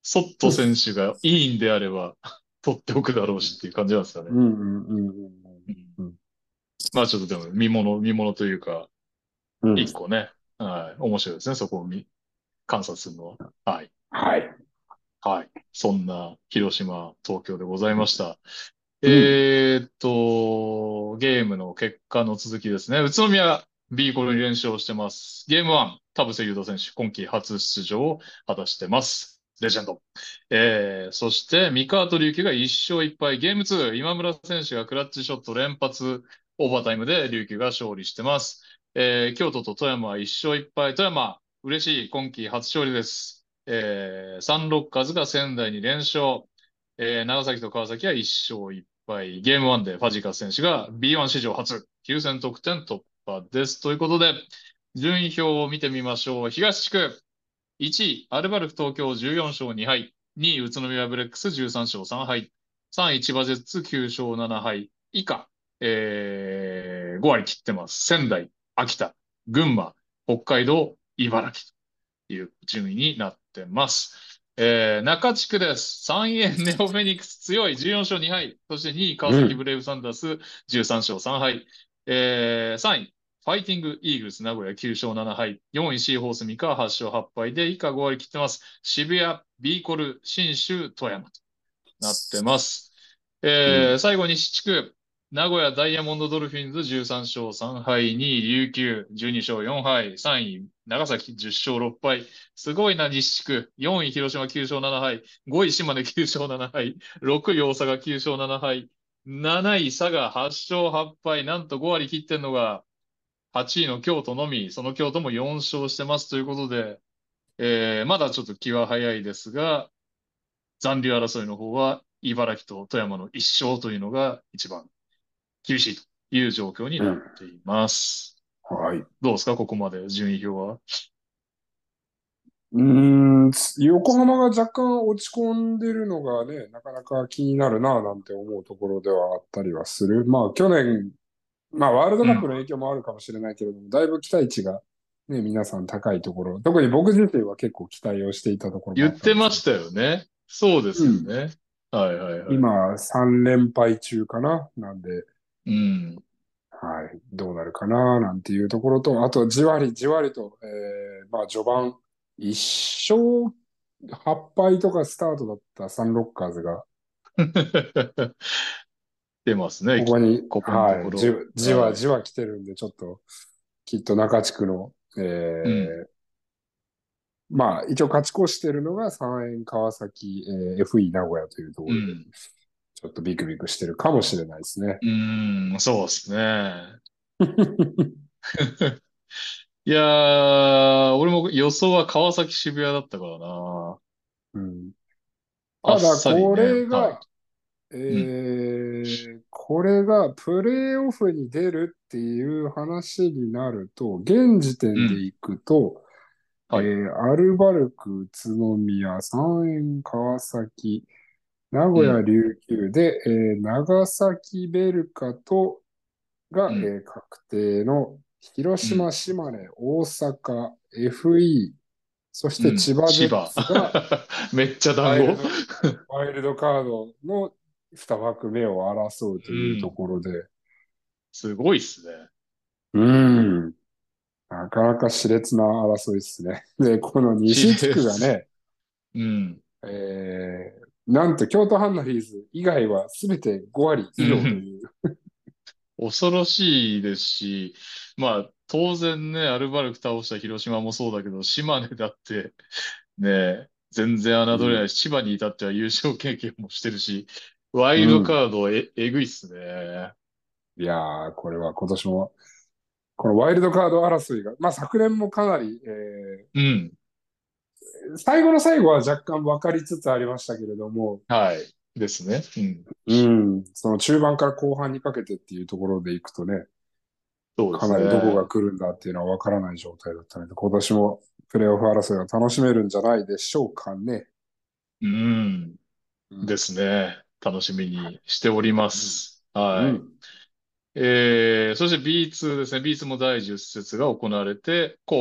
Speaker 1: ソット選手がいいんであれば、取っておくだろうしっていう感じなんですかね。
Speaker 2: うんうんうんうん
Speaker 1: うん
Speaker 2: うん。
Speaker 1: まあちょっとでも見物、見物というか、
Speaker 2: うん。
Speaker 1: 一個ね、はい、面白いですね。そこを見、観察するのは。はい。
Speaker 2: はい。
Speaker 1: はい。そんな広島、東京でございました。
Speaker 2: うん。
Speaker 1: えーっと、ゲームの結果の続きですね。宇都宮 B コールに連勝してます。ゲームワン、田臥勇人選手、今季初出場を果たしてます。レジェンド。えー、そして、三河と龍騎がいっ勝いっ敗。ゲームツー、今村選手がクラッチショット連発、オーバータイムで龍騎が勝利してます。えー、京都と富山はいっ勝いっ敗。富山、嬉しい、今季初勝利です。えー、サンロッカーズが仙台に連勝。えー長崎と川崎はいっ勝いっ敗。ゲームワンでファジーカス選手が ビーワン 史上初きゅうせん得点突破です。ということで、順位表を見てみましょう。東地区いちい、アルバルク東京じゅうよん勝に敗。にい、宇都宮ブレックスじゅうさん勝さん敗。さんい、千葉ジェッツきゅう勝なな敗。以下、えー、ご割切ってます。仙台、秋田、群馬、北海道、茨城。いう順位になってます。えー、中地区です。さんいネオフェニックス強いじゅうよん勝に敗。そしてにい川
Speaker 2: うん。
Speaker 1: 崎ブレイブサンダースじゅうさん勝さん敗。えー、さんいファイティングイーグルス名古屋きゅう勝なな敗。よんいシーホース三河はち勝はち敗で以下ご割切ってます。渋谷、ビーコル、信州、富山となってます。
Speaker 2: うん。
Speaker 1: えー、最後に西地区。名古屋ダイヤモンドドルフィンズじゅうさん勝さん敗、にい琉球じゅうに勝よん敗、さんい長崎じゅっ勝ろく敗。すごいな、西地区。よんい広島きゅう勝なな敗、ごい島根きゅう勝なな敗、ろくい大阪きゅう勝なな敗、なない佐賀はち勝はち敗、なんとご割切ってんのがはちいの京都のみ、その京都もよん勝してますということで、えー、まだちょっと気は早いですが、残留争いの方は茨城と富山のいっ勝というのが一番厳しいという状況になっ
Speaker 2: うん。
Speaker 1: ています。
Speaker 2: はい。
Speaker 1: どうですかここまで順位表は。
Speaker 2: うーん、横浜が若干落ち込んでるのがね、なかなか気になるなぁなんて思うところではあったりはする。まあ去年、まあワールドカップの
Speaker 1: うん。
Speaker 2: 影響もあるかもしれないけれども、だいぶ期待値がね、皆さん高いところ、特に僕自身は結構期待をしていたところも
Speaker 1: 言
Speaker 2: あったんですけど。
Speaker 1: ってましたよね。そうです
Speaker 2: うん。
Speaker 1: よね。はいはいはい。
Speaker 2: 今さん連敗中かななんで、
Speaker 1: うん。
Speaker 2: はい、どうなるかななんていうところと、あとじわりじわりと、えー、まあ序盤、いっ勝はち敗とかスタートだったサンロッカーズが、
Speaker 1: 出ますね。き
Speaker 2: ここに、
Speaker 1: ここのと
Speaker 2: はい、じ、
Speaker 1: ころ。
Speaker 2: じわ
Speaker 1: はい。
Speaker 2: じわ来てるんで、ちょっと、きっと中地区の、え
Speaker 1: うん。
Speaker 2: ー、まあ、一応勝ち越してるのが三円川崎、えー、エフイー 名古屋というところで、
Speaker 1: うん。
Speaker 2: ちょっとビクビクしてるかもしれないですね。
Speaker 1: うん。そうですね。いやー、俺も予想は川崎渋谷だったからな。
Speaker 2: うん、
Speaker 1: あっ
Speaker 2: ただ、こ
Speaker 1: さりね。はい。
Speaker 2: れが、え
Speaker 1: うん。
Speaker 2: ー、これがプレーオフに出るっていう話になると、現時
Speaker 1: うん。
Speaker 2: 点でいくと、え
Speaker 1: はい。
Speaker 2: ー、アルバルク、宇都宮、三円、川崎、名古屋、
Speaker 1: うん。
Speaker 2: 琉球で、えー長崎ベルカとが、
Speaker 1: うん。
Speaker 2: えー確定の広
Speaker 1: うん。
Speaker 2: 島、島根、大阪、エフイー、そし
Speaker 1: うん。
Speaker 2: て千葉ジェッ
Speaker 1: 千葉。
Speaker 2: ツが
Speaker 1: めっちゃ団子。
Speaker 2: ワイルド、ワイルドカードのに枠目を争う
Speaker 1: う
Speaker 2: というと
Speaker 1: ん。
Speaker 2: ころで、
Speaker 1: すごいっすね。
Speaker 2: うん、なかなか熾烈な争いですね。で、この
Speaker 1: し
Speaker 2: 西地
Speaker 1: です。
Speaker 2: 区がね、
Speaker 1: うん。
Speaker 2: えーなんと京都ハンナリーズ以外は全てご割以上と
Speaker 1: うん。
Speaker 2: いう。
Speaker 1: 恐ろしいですし、まあ、当然ね、アルバルク倒した広島もそうだけど、島根だってね、全然侮れないし、千葉に至っては優勝経験もしてるし、ワイルド
Speaker 2: うん。
Speaker 1: カードえ、えぐいっすね。
Speaker 2: いやー、これは今年も、このワイルドカード争いが、まあ昨年もかなり、え
Speaker 1: うん。
Speaker 2: ー最後の最後は若干分かりつつありましたけれども、
Speaker 1: はい。ですね。うん。
Speaker 2: うん、その中盤から後半にかけてっていうところでいくとね、
Speaker 1: そうです
Speaker 2: かなりどこが
Speaker 1: ね。
Speaker 2: 来るんだっていうのは分からない状態だったので、今年もプレーオフ争いを楽しめるんじゃないでしょうかね。
Speaker 1: うん。
Speaker 2: うん。
Speaker 1: ですね。楽しみにしておりま
Speaker 2: うん。
Speaker 1: す。はい。
Speaker 2: うん。
Speaker 1: えー、そして ビーツー ですね。ビーツー もだいじゅっ節が行われて、神戸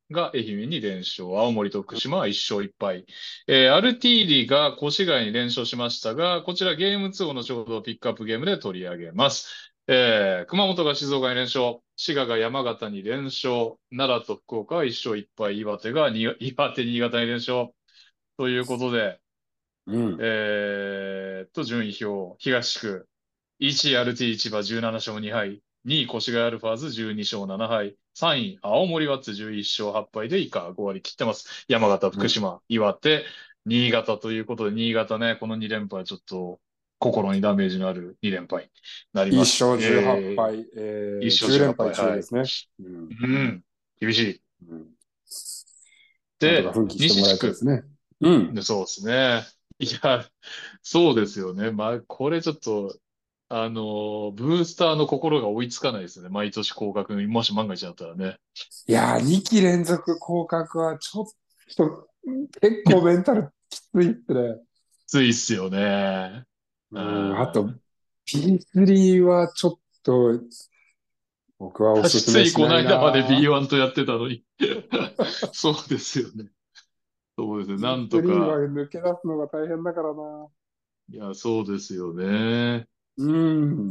Speaker 1: が愛媛に連勝。青森と福島はいっ勝いっ敗。えー、アルティーリが越谷に連勝しましたが、こちらゲームツーを後ほどピックアップゲームで取り上げます。えー、熊本が静岡に連勝。滋賀が山形に連勝。奈良と福岡はいっ勝いっ敗。岩手がに岩手、新潟に連勝。ということで、
Speaker 2: うん。
Speaker 1: えーっと、順位表。東地区。いちいアールティー 千葉じゅうなな勝に敗。にい越谷アルファーズじゅうに勝なな敗。さんい青森ワッツじゅういち勝はち敗で以下ご割切ってます。山形、
Speaker 2: うん。
Speaker 1: 福島、岩手、新潟ということで、新潟ね、このに連敗はちょっと心にダメージのあるに連敗になります。
Speaker 2: 一勝じゅうはち
Speaker 1: えー、
Speaker 2: 敗、えー、
Speaker 1: いち勝
Speaker 2: じゅう
Speaker 1: 18
Speaker 2: 連敗
Speaker 1: 敗、はい。
Speaker 2: 中ですね。うん。
Speaker 1: うん、厳しい。
Speaker 2: うん。なんとか
Speaker 1: で、
Speaker 2: 奮起してもら
Speaker 1: 西地区。
Speaker 2: いたいですね。うん。
Speaker 1: でそうですね。いや、そうですよね。まあ、これちょっと、あの、ブースターの心が追いつかないですね。毎年降格に、もし万が一だったらね。
Speaker 2: いやー、にき連続降格はちょっと、結構メンタルきついっすね。
Speaker 1: きついっすよね。う
Speaker 2: うん。あと、
Speaker 1: ん。
Speaker 2: ピースリー はちょっと、僕はおすす
Speaker 1: ついこの
Speaker 2: めしない
Speaker 1: 間まで
Speaker 2: な
Speaker 1: ビーワン とやってたのに。そうですよね。そうですね。なん
Speaker 2: ピースリー は
Speaker 1: とか。
Speaker 2: 抜け出すのが大変だからな。
Speaker 1: いや、そうですよね。
Speaker 2: うん。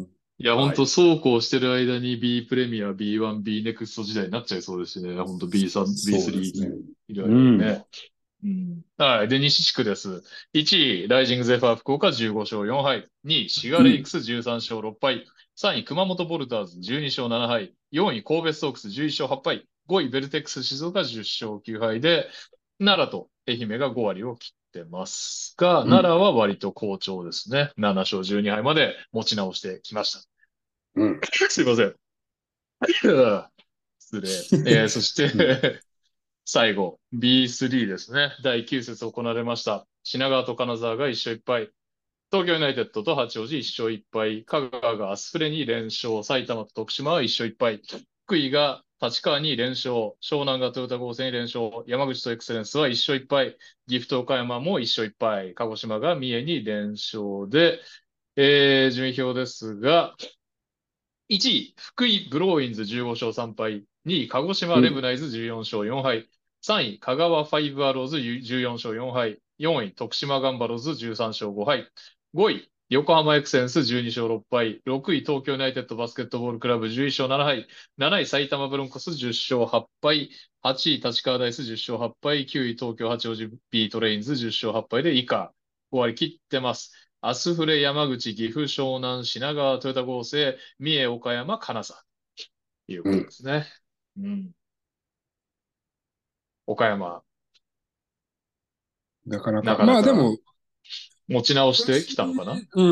Speaker 1: いや、本当
Speaker 2: はい。
Speaker 1: そうこうしてる間に B プレミア、ビーワン、B ネクスト時代になっちゃいそうですしね。本当 ビースリー、
Speaker 2: そうですね。
Speaker 1: ビースリー、いろい
Speaker 2: うん。
Speaker 1: ろね。うん。はい。で、西地区です。いちい、ライジングゼファー福岡じゅうご勝よん敗。にい、シガ
Speaker 2: うん。
Speaker 1: レイクスじゅうさん勝ろく敗。さんい、熊本ボルターズじゅうに勝なな敗。よんい、神戸ストークスじゅういち勝はち敗。ごい、ベルテックス静岡じゅっ勝きゅう敗で、奈良と愛媛がご割を切ってますが、
Speaker 2: うん。
Speaker 1: 奈良は割と好調ですね。なな勝じゅうに敗まで持ち直してきました。
Speaker 2: うん。
Speaker 1: すいません。失礼。えー、そし
Speaker 2: うん。
Speaker 1: て最後、ビースリー ですね。だいきゅう節行われました。品川と金沢がいっ勝いっ敗。東京ユナイテッドと八王子いっ勝いっ敗。香川がアスプレに連勝。埼玉と徳島はいっ勝いっ敗。福井が立川に連勝。湘南がトヨタ合成に連勝。山口とエクセレンスはいっ勝いっ敗。岐阜と岡山もいっ勝いっ敗。鹿児島が三重に連勝で、えー、順位表ですが、いちい、福井ブローインズじゅうご勝さん敗。にい、鹿児島レブ
Speaker 2: うん。
Speaker 1: ナイズじゅうよん勝よん敗。さんい、香川ファイブアローズじゅうよん勝よん敗。よんい、徳島ガンバローズじゅうさん勝ご敗。ごい、横浜エクセレンスじゅうに勝ろく敗。ろくい、東京ユナイテッドバスケットボールクラブじゅういち勝なな敗。なない、埼玉ブロンコスじゅっ勝はち敗。はちい、立川ダイスじゅっ勝はち敗。きゅうい、東京八王子ビートレインズじゅっ勝はち敗で以下。ご割切ってます。アスフレ、山口、岐阜、湘南、品川、トヨタ合成、三重、岡山、金沢ということで
Speaker 2: うん。
Speaker 1: すね。うん。岡山、
Speaker 2: なかなか。
Speaker 1: なかなか
Speaker 2: まあでも、
Speaker 1: 持ち直してき
Speaker 2: 出だし、
Speaker 1: たのかな。
Speaker 2: うん。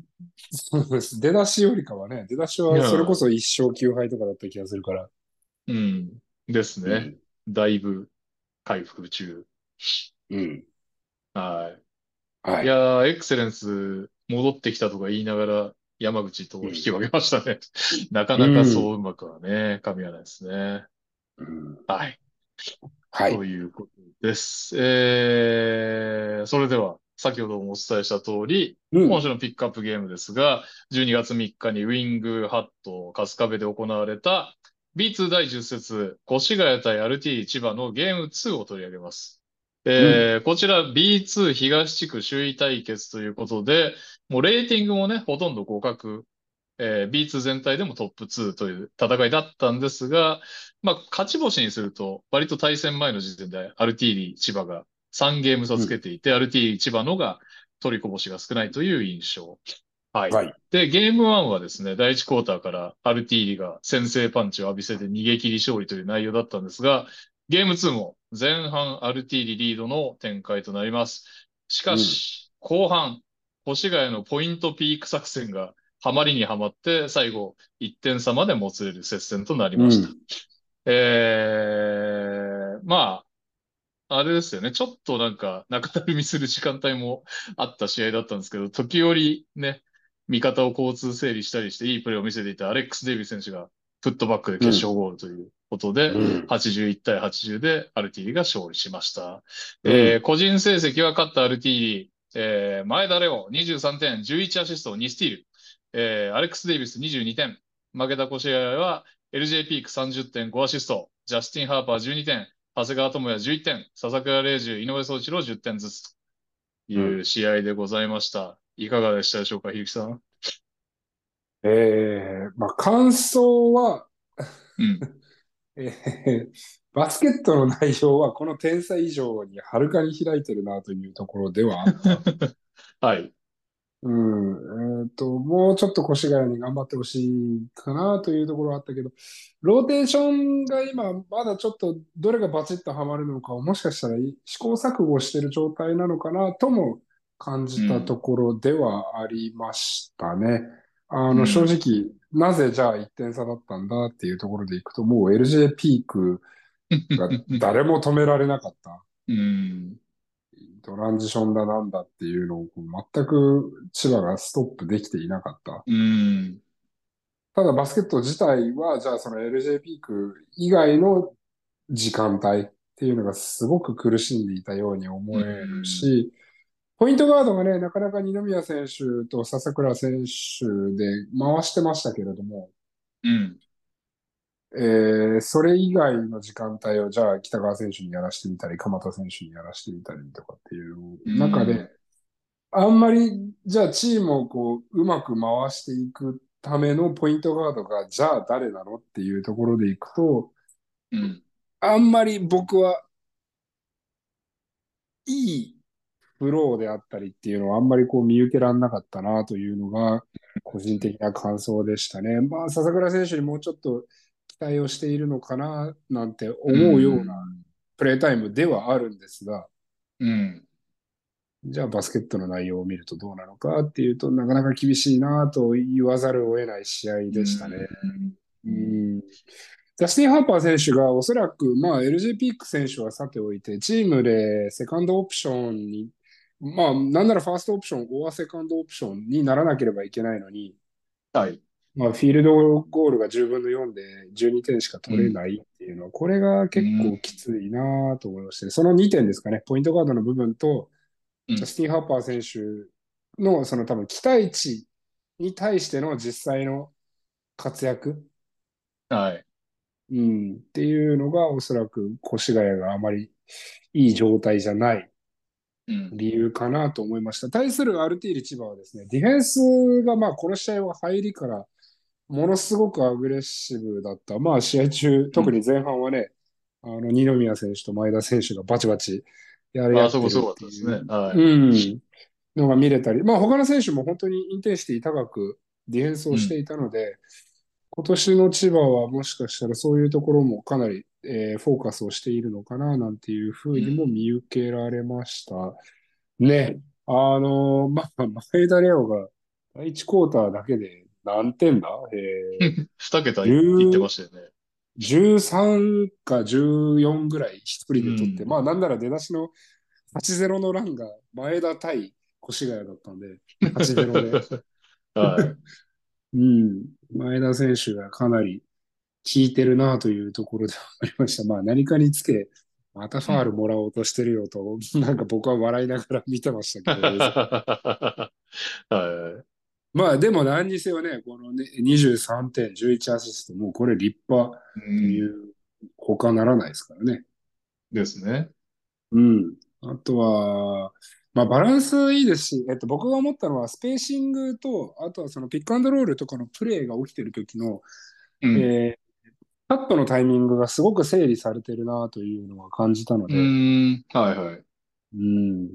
Speaker 2: そうです。出だしよりかはね、出だしはそれこ
Speaker 1: うん。
Speaker 2: そ一勝九敗とかだった気がするから。
Speaker 1: うん。ですね。
Speaker 2: うん。
Speaker 1: だいぶ回復中。
Speaker 2: うん。
Speaker 1: はい。い
Speaker 2: はい。
Speaker 1: やー、エクセレンス戻ってきたとか言いながら山口と
Speaker 2: うん。
Speaker 1: 引き分けましたね。なか
Speaker 2: う
Speaker 1: なかそ
Speaker 2: ん。
Speaker 1: ううまくはね、噛み合わないですね。
Speaker 2: うん。
Speaker 1: はい。
Speaker 2: はい。
Speaker 1: ということです。えー、それでは、先ほどもお伝えした通り、
Speaker 2: うん。
Speaker 1: 今週のピックアップゲームですが、じゅうにがつみっかにウィングハット春日部で行われた ビーツー 第じゅっ節、越谷対 アールティー 千葉のゲームツーを取り上げます。
Speaker 2: うん。
Speaker 1: えー、こちら ビーツー 東地区首位対決ということで、もうレーティングもね、ほとんど互角えー、ビーツー 全体でもトップツーという戦いだったんですが、まあ、勝ち星にすると、割と対戦前の時点でアルティーリ千葉がさんゲーム差
Speaker 2: うん。
Speaker 1: つけていて、アルティーリ千葉のが取りこぼしが少ないという印象。はい。
Speaker 2: はい。
Speaker 1: で、ゲームワンはですね、だいいちクォーターからアルティーリが先制パンチを浴びせて逃げ切り勝利という内容だったんですが、ゲームツーも前半アルティーリリードの展開となります。しか
Speaker 2: うん。
Speaker 1: し、後半、越谷のポイントピーク作戦がハマりにはまって、最後、いってん差までもつれる接戦となりました。
Speaker 2: うん。
Speaker 1: えー、まあ、あれですよね。ちょっとなんか、中だるみする時間帯もあった試合だったんですけど、時折ね、味方を交通整理したりしていいプレーを見せていたアレックス・デイビー選手がフットバックで
Speaker 2: うん。
Speaker 1: 決勝ゴールということで、
Speaker 2: うん。
Speaker 1: はちじゅういち対はちじゅうでアルティーリが勝利しました。
Speaker 2: うん。
Speaker 1: えー個人成績は勝ったアルティーリ、えー前田レオにじゅうさんてん、じゅういちアシスト、にスティール、えーアレックス・デイビスにじゅうにてん、負けた越谷は エルジェー ピークさんじゅってんごアシスト、ジャスティン・ハーパーじゅうにてん、 長谷川智也じゅういってん、笹倉玲樹、井上宗一郎じゅってんずつとい
Speaker 2: うん。
Speaker 1: う試合でございました。いかがでしたでしょうか、ひるきさん。
Speaker 2: ええまあ、感想は、
Speaker 1: うん。
Speaker 2: えーバスケットの内容はこの天才以上にはるかに開いてるなというところではあった。
Speaker 1: はい。
Speaker 2: うん。えっと、もうちょっと越谷に頑張ってほしいかなというところはあったけど、ローテーションが今、まだちょっとどれがバチッとはまるのかをもしかしたら試行錯誤してる状態なのかなとも感じた
Speaker 1: うん。
Speaker 2: ところではありましたね。あの、正
Speaker 1: うん。
Speaker 2: 直、なぜじゃあいってん差だったんだっていうところでいくと、もう エルジェー ピークが誰も止められなかった。
Speaker 1: うん。
Speaker 2: トランジションだなんだっていうのを全く千葉がストップできていなかった。
Speaker 1: うん。
Speaker 2: ただバスケット自体は、じゃあその エルジェー ピーク以外の時間帯っていうのがすごく苦しんでいたように
Speaker 1: う
Speaker 2: 思える
Speaker 1: ん。
Speaker 2: し、ポイントガードがね、なかなか二宮選手と笹倉選手で回してましたけれども、
Speaker 1: うん。
Speaker 2: えーそれ以外の時間帯をじゃあ北川選手にやらしてみたり、鎌田選手にやらしてみたりとかっていう
Speaker 1: う
Speaker 2: 中で、
Speaker 1: ん。
Speaker 2: あんまり、じゃあチームをこう、うまく回していくためのポイントガードが、じゃあ誰なのっていうところでいくと、
Speaker 1: うん。
Speaker 2: あんまり僕はいいフローであったりっていうのはあんまりこう見受けられなかったなというのが、個人的な感想でしたね。まあ、笹倉選手にもうちょっと期待をしているのかななんて
Speaker 1: う
Speaker 2: 思うような
Speaker 1: ん。
Speaker 2: プレータイムではあるんですが、
Speaker 1: うん。
Speaker 2: じゃあバスケットの内容を見るとどうなのかっていうとなかなか厳しいなと言わざるを得ない試合
Speaker 1: う
Speaker 2: でしたね。
Speaker 1: ん。
Speaker 2: うん。ジャスティン・ハーパー選手がおそらく、まあ、エルジェー ピーク選手はさておいて、チームでセカンドオプションに、まあ、なんならファーストオプション、オアセカンドオプションにならなければいけないのに、
Speaker 1: はい。
Speaker 2: まあ、フィールドゴールがじゅうぶんのよんでじゅうにてんしか
Speaker 1: うん。
Speaker 2: 取れないっていうのは、これが
Speaker 1: うん。
Speaker 2: 結構きついなと思いまして、そのにてんですかね、ポイントガードの部分と、
Speaker 1: うん。
Speaker 2: ジャスティン・ハーパー選手のその多分期待値に対しての実際の活躍、
Speaker 1: はい。
Speaker 2: うん、っていうのがおそらく越谷があまりいい状態じゃない
Speaker 1: うん。
Speaker 2: 理由かなと思いました。対するアルティーリ千葉はですね、ディフェンスがまあこの試合は入りからものすごくアグレッシブだった。まあ試合中、
Speaker 1: うん。
Speaker 2: 特に前半はね、あの二宮選手と前田選手がバチバチやり合
Speaker 1: あそこす
Speaker 2: ってる
Speaker 1: ごかったですね。
Speaker 2: っていう、
Speaker 1: はい。
Speaker 2: うん、のが見れたり、まあ他の選手も本当にインテンシティ高くディフェンス
Speaker 1: うん。
Speaker 2: をしていたので、今年の千葉はもしかしたらそういうところもかなり、えーフォーカスをしているのかななんていうふうにも
Speaker 1: うん。
Speaker 2: 見受けられました。ね。あのーまあ、前田レオが第一クォーターだけで何点だえ
Speaker 1: 二桁
Speaker 2: ー、
Speaker 1: い言ってま
Speaker 2: じゅう、
Speaker 1: したよね。
Speaker 2: じゅうさんかじゅうよんぐらい一人
Speaker 1: う
Speaker 2: で取って、
Speaker 1: ん。
Speaker 2: まあなんなら出だしのはちたいゼロのランが前田対越谷だったんで、はちたいゼロで。
Speaker 1: はい。
Speaker 2: うん。前田選手がかなり効いてるなというところではありました。まあ何かにつけ、またフ
Speaker 1: うん。
Speaker 2: ァールもらおうとしてるよと、なんか僕は笑いながら見てましたけど、映像。
Speaker 1: はい。
Speaker 2: まあでも何にせよね、このね、にじゅうさんてん、じゅういちアシスト、もうこれ立派
Speaker 1: う
Speaker 2: とい
Speaker 1: ん。
Speaker 2: う、他ならないですからね。
Speaker 1: ですね。
Speaker 2: うん。あとは、まあバランスいいですし、えっと僕が思ったのはスペーシングと、あとはそのピックアンドロールとかのプレーが起きてる時の、
Speaker 1: うん。
Speaker 2: えーカットのタイミングがすごく整理されてるなというのは感じたの
Speaker 1: う
Speaker 2: で、
Speaker 1: ん。はいはい。
Speaker 2: うん。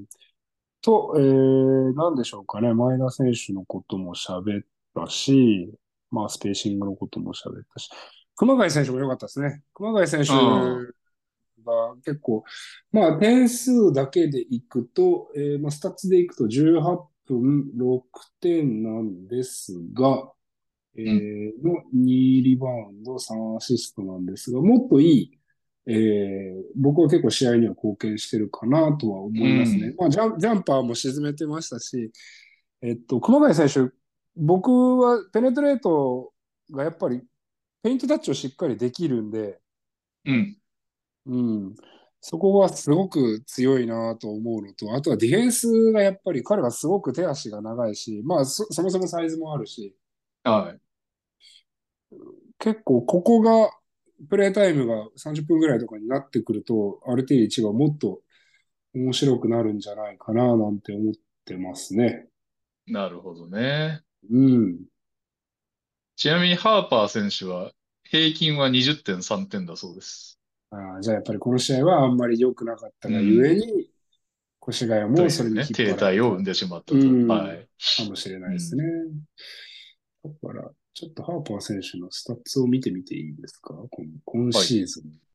Speaker 2: と、えー、なんでしょうかね。前田選手のことも喋ったし、まあ、スペーシングのことも喋ったし、熊谷選手も良かったですね。熊谷選手
Speaker 1: ああ。
Speaker 2: が結構、まあ、点数だけでいくと、えーまあ、スタッツでいくとじゅうはっぷんろくてんなんですが、え
Speaker 1: うん。
Speaker 2: ーのにリバウンドさんアシストなんですが、もっといい、えー僕は結構試合には貢献してるかなとは
Speaker 1: う
Speaker 2: 思いますね。
Speaker 1: ん。
Speaker 2: まあ、ジャン、ジャンパーも沈めてましたし、えっと、熊谷選手、僕はペネトレートがやっぱりペイントタッチをしっかりできるんで、
Speaker 1: うん。
Speaker 2: うん、そこはすごく強いなと思うのと、あとはディフェンスがやっぱり彼がすごく手足が長いし、まあそ、そもそもサイズもあるし、
Speaker 1: はい。
Speaker 2: 結構ここがプレイタイムがさんじゅっぷんぐらいとかになってくると、アルティーリいちがもっと面白くなるんじゃないかな、なんて思ってますね。
Speaker 1: なるほどね。
Speaker 2: うん。
Speaker 1: ちなみにハーパー選手は平均はにじゅってんさんてんだそうです。
Speaker 2: あー、じゃあやっぱりこの試合はあんまり良くなかったがゆえ
Speaker 1: うん。
Speaker 2: に、越谷もそれ
Speaker 1: というね、
Speaker 2: に引っ張
Speaker 1: 停
Speaker 2: られた。
Speaker 1: 滞を生んでしまった
Speaker 2: う
Speaker 1: と。は
Speaker 2: ん。
Speaker 1: い。
Speaker 2: かもしれないですね。
Speaker 1: うん。
Speaker 2: だから、ちょっとハーパー選手のスタッツを見てみていいですか？この今
Speaker 1: はい。
Speaker 2: シーズン。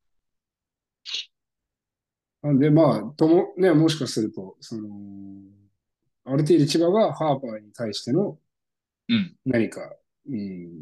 Speaker 2: なんで、まあ、とも、ね、もしかすると、その、アルティーリ千葉がハーパーに対しての
Speaker 1: うん。
Speaker 2: 何か、うん、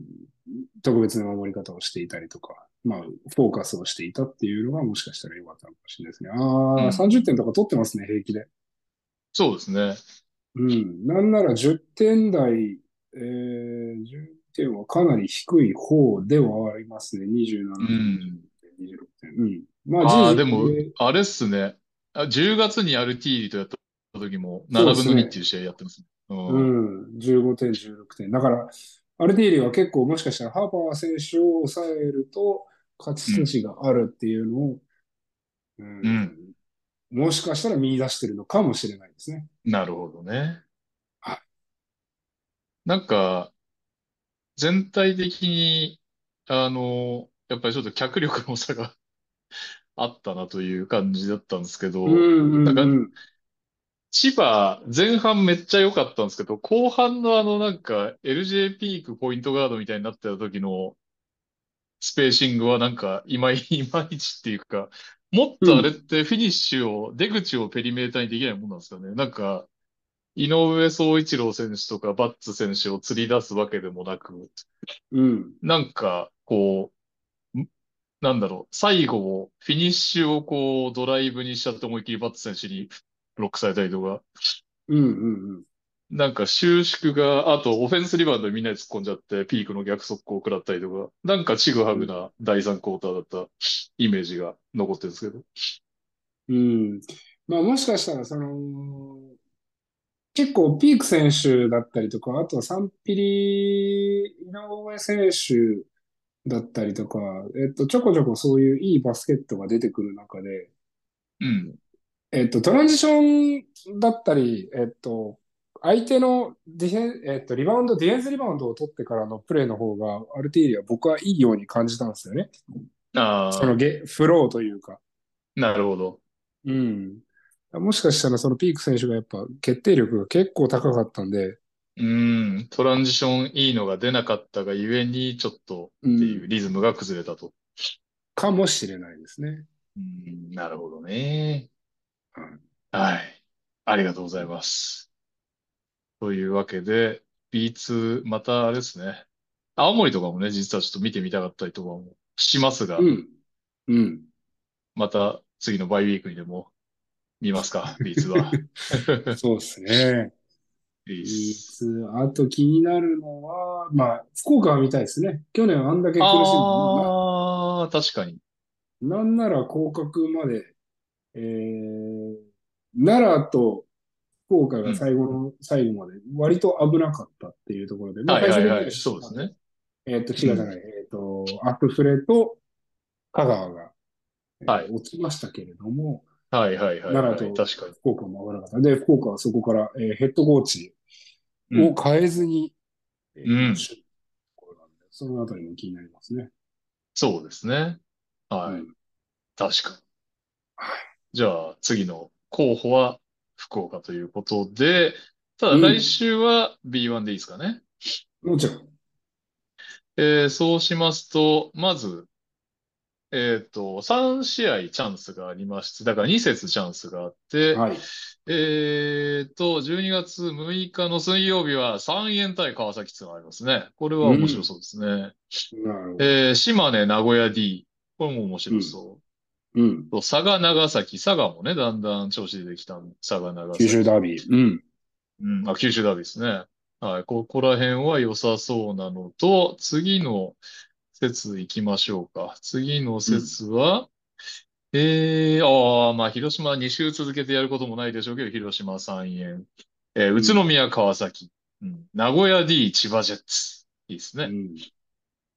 Speaker 2: 特別な守り方をしていたりとか、まあ、フォーカスをしていたっていうのがもしかしたら良かったのかもしれないですね。
Speaker 1: う
Speaker 2: ああ、さんじゅってんと
Speaker 1: ん。
Speaker 2: か取ってますね、平気で。
Speaker 1: そうですね。
Speaker 2: うん。なんならじゅってん台、えー、じゅってんはかなり低い方ではありますね。
Speaker 1: う
Speaker 2: にじゅうななてん、
Speaker 1: ん。
Speaker 2: にじゅうろくてん、にじゅうろくてん。うん。まあ、じ
Speaker 1: ああ、
Speaker 2: いじ、
Speaker 1: でも、
Speaker 2: えー
Speaker 1: あれっすね。あ、じゅうがつにアルティーリとやった時もななぶんのにっ
Speaker 2: そうですね。
Speaker 1: ていう試合やってますね。うん。
Speaker 2: うん。じゅうごてん、じゅうろくてん。だから、アルティーリは結構もしかしたらハーパー選手を抑えると勝ち
Speaker 1: うん。
Speaker 2: 筋があるっていうのを、う
Speaker 1: うん。
Speaker 2: ん、もしかしたら見出してるのかもしれないですね。
Speaker 1: なるほどね。
Speaker 2: はい。
Speaker 1: なんか、全体的に、あの、やっぱりちょっと脚力の差があったなという感じだったんですけ
Speaker 2: うん
Speaker 1: ど、なんか、
Speaker 2: うんうん。
Speaker 1: 千葉、前半めっちゃ良かったんですけど、後半のあのなんか エルジェー ピークポイントガードみたいになってた時のスペーシングはなんかいまい、いまいちっていうか、もっとあれっ
Speaker 2: うん。
Speaker 1: てフィニッシュを、出口をペリメーターにできないもんなんですかね。なんか、井上宗一郎選手とかバッツ選手を釣り出すわけでもなく、
Speaker 2: うん。
Speaker 1: なんか、こう、んなんだろう、最後を、フィニッシュをこう、ドライブにしちゃって思いっきりバッツ選手にブロックされたりとか、
Speaker 2: うんうんうん。
Speaker 1: なんか収縮が、あとオフェンスリバウンドでみんなで突っ込んじゃってピークの逆速攻を食らったりとか、なんかちぐはぐなだいさんクォーターだったイメージが残ってるんですけど。
Speaker 2: うん。まあもしかしたら、その、結構ピーク選手だったりとか、あとはサンピリ井上選手だったりとか、えっと、ちょこちょこそういういいバスケットが出てくる中で、
Speaker 1: うん。
Speaker 2: えっと、トランジションだったり、えっと、相手のディフェン、えっと、リバウンド、ディフェンスリバウンドを取ってからのプレーの方が、アルティーリは僕はいいように感じたんですよね。その
Speaker 1: ああ、
Speaker 2: ゲ、フローというか。
Speaker 1: なるほど。
Speaker 2: うん。もしかしたらそのピーク選手がやっぱ決定力が結構高かったんで、
Speaker 1: うん。トランジションいいのが出なかったがゆえに、ちょっとっていう
Speaker 2: うん。
Speaker 1: リズムが崩れたと。
Speaker 2: かもしれないですね。
Speaker 1: うん、なるほどね。
Speaker 2: はい。
Speaker 1: はい。ありがとうございます。というわけで、ビーツー、またあれですね。青森とかもね、実はちょっと見てみたかったりとかもしますが、
Speaker 2: うん。うん。
Speaker 1: また次のバイウィークにでも見ますか、ビーツーは。
Speaker 2: そうですね。
Speaker 1: いいっ
Speaker 2: い
Speaker 1: す。
Speaker 2: つ、あと気になるのは、まあ、福岡は見たいですね。去年あんだけ苦しんだ。
Speaker 1: あー、確かに。
Speaker 2: な、なんなら降格まで、えー、奈良と福岡が
Speaker 1: うん。
Speaker 2: 最後の、最後まで割と危なかったっていうところで、まあ
Speaker 1: はい
Speaker 2: 最終的には
Speaker 1: はいはい。そうで
Speaker 2: 島と、
Speaker 1: すね。
Speaker 2: えっと、
Speaker 1: うん。
Speaker 2: 滋賀じゃない、えっと、アクフレと香川が、え
Speaker 1: はい。
Speaker 2: ー落ちましたけれども、
Speaker 1: はいはいはいはい。
Speaker 2: 奈良と
Speaker 1: 確かに。
Speaker 2: 福岡も危なかった。で、福岡はそこから、えーヘッドコーチを
Speaker 1: うん。
Speaker 2: 変えずに、えー今、
Speaker 1: うん。
Speaker 2: 首位のところなんで、そのあたりも気になりますね。
Speaker 1: そうですね。はい。
Speaker 2: うん。
Speaker 1: 確かに。
Speaker 2: はい。
Speaker 1: じゃあ次の候補は福岡ということで、ただ来
Speaker 2: うん。
Speaker 1: 週は ビーワン でいいですかね。
Speaker 2: もちろん。
Speaker 1: えーそうしますと、まず、えっと、さん試合チャンスがありまして、だからに節チャンスがあって、
Speaker 2: はい。
Speaker 1: えっと、じゅうにがつむいかの水曜日は三円対川崎っていうのがありますね。これは
Speaker 2: うん。
Speaker 1: 面白そうですね。
Speaker 2: なるほど。
Speaker 1: えー島根、名古屋 D。これも面
Speaker 2: うん。
Speaker 1: 白そう。
Speaker 2: うん。
Speaker 1: と佐賀、長崎。佐賀もね、だんだん調子出てきたんで、佐賀、長
Speaker 2: 九州ダー
Speaker 1: 崎。
Speaker 2: ビー。うん。
Speaker 1: うん、あ、九州ダービーですね。はい、ここら辺は良さそうなのと、次の説行きましょうか。次の
Speaker 2: うん。
Speaker 1: 説は、えー、ああ、まあ、広島に週続けてやることもないでしょうけど、広島さんえん。えー宇
Speaker 2: うん。
Speaker 1: 都宮、川崎。うん、名古屋 D、千葉ジェッツ。いいですね。
Speaker 2: うん。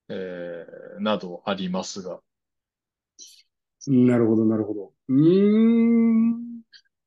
Speaker 1: えーなどありますが。
Speaker 2: なるほど、なるほど。うーん。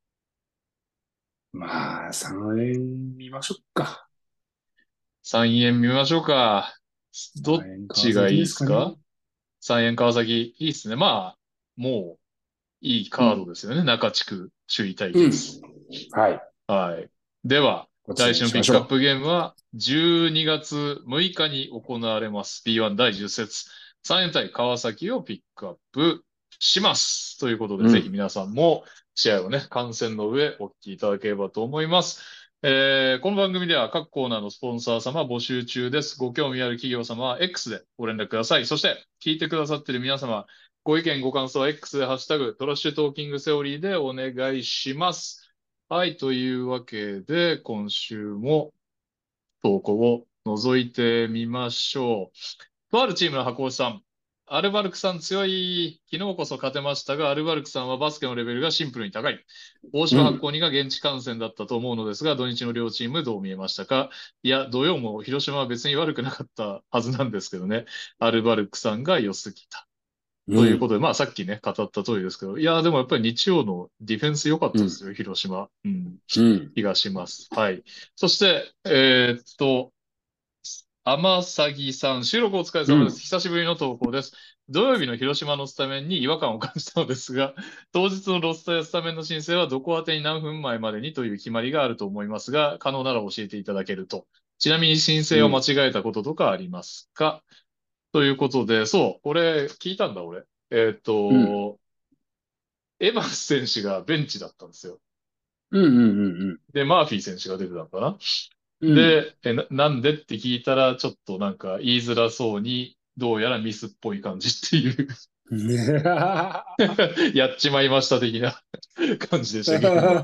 Speaker 2: まあ、さんえん見ましょうか。
Speaker 1: さんえん見ましょうか。どっ
Speaker 2: さんえん川
Speaker 1: ちがいいで
Speaker 2: 崎ですかね。
Speaker 1: すか？ さん 円川崎。いいっすね。まあ、もう、いいカード
Speaker 2: うん。
Speaker 1: ですよね。中地区首位対
Speaker 2: うん。
Speaker 1: 決。
Speaker 2: はい。
Speaker 1: はい。では、
Speaker 2: こちら
Speaker 1: 来週の
Speaker 2: にしましょ
Speaker 1: ピックアップゲームは、じゅうにがつむいかに行われます。ビーワン 第じゅっ節。さんえん対川崎をピックアップします。ということで、
Speaker 2: う。うん。
Speaker 1: ぜひ皆さんも試合をね、観戦の上、お聞きいただければと思います。えーこの番組では各コーナーのスポンサー様募集中です。ご興味ある企業様は X でご連絡ください。そして、聞いてくださっている皆様、ご意見、ご感想は X でハッシュタグ、トラッシュトーキングセオリーでお願いします。はい、というわけで、今週も投稿を覗いてみましょう。とあるチームの箱推しさん。アルバルクさん強い。昨日こそ勝てましたが、アルバルクさんはバスケのレベルがシンプルに高い。大
Speaker 2: うん。
Speaker 1: 島発行にが現地観戦だったと思うのですが、土日の両チームどう見えましたか？いや、土曜も広島は別に悪くなかったはずなんですけどね。アルバルクさんが良すぎた。
Speaker 2: うん。
Speaker 1: ということで、まあさっきね、語った通りですけど、いや、でもやっぱり日曜のディフェンス良かっ
Speaker 2: うん。
Speaker 1: たですよ、広島。うん。
Speaker 2: うん。
Speaker 1: 気がします。はい。そして、えーっと、天崎さん、収録お疲れ様です。
Speaker 2: うん。
Speaker 1: 久しぶりの投稿です。土曜日の広島のスタメンに違和感を感じたのですが、当日のロスターやスタメンの申請はどこ宛てに何分前までにという決まりがあると思いますが、可能なら教えていただけると。ちなみに申請を間
Speaker 2: うん。
Speaker 1: 違えたこととかありますか？ということで、そう、これ聞いたんだ、俺。えーっ
Speaker 2: うん。
Speaker 1: と、エヴァンス選手がベンチだったんですよ。
Speaker 2: うん。うん。うん。
Speaker 1: で、マーフィー選手が出てたのかな。
Speaker 2: うん。
Speaker 1: で、え、な、なんでって聞いたら、ちょっとなんか言いづらそうに、どうやらミスっぽい感じっていう
Speaker 2: ね
Speaker 1: やっちまいました的な感じでした、ゲームは。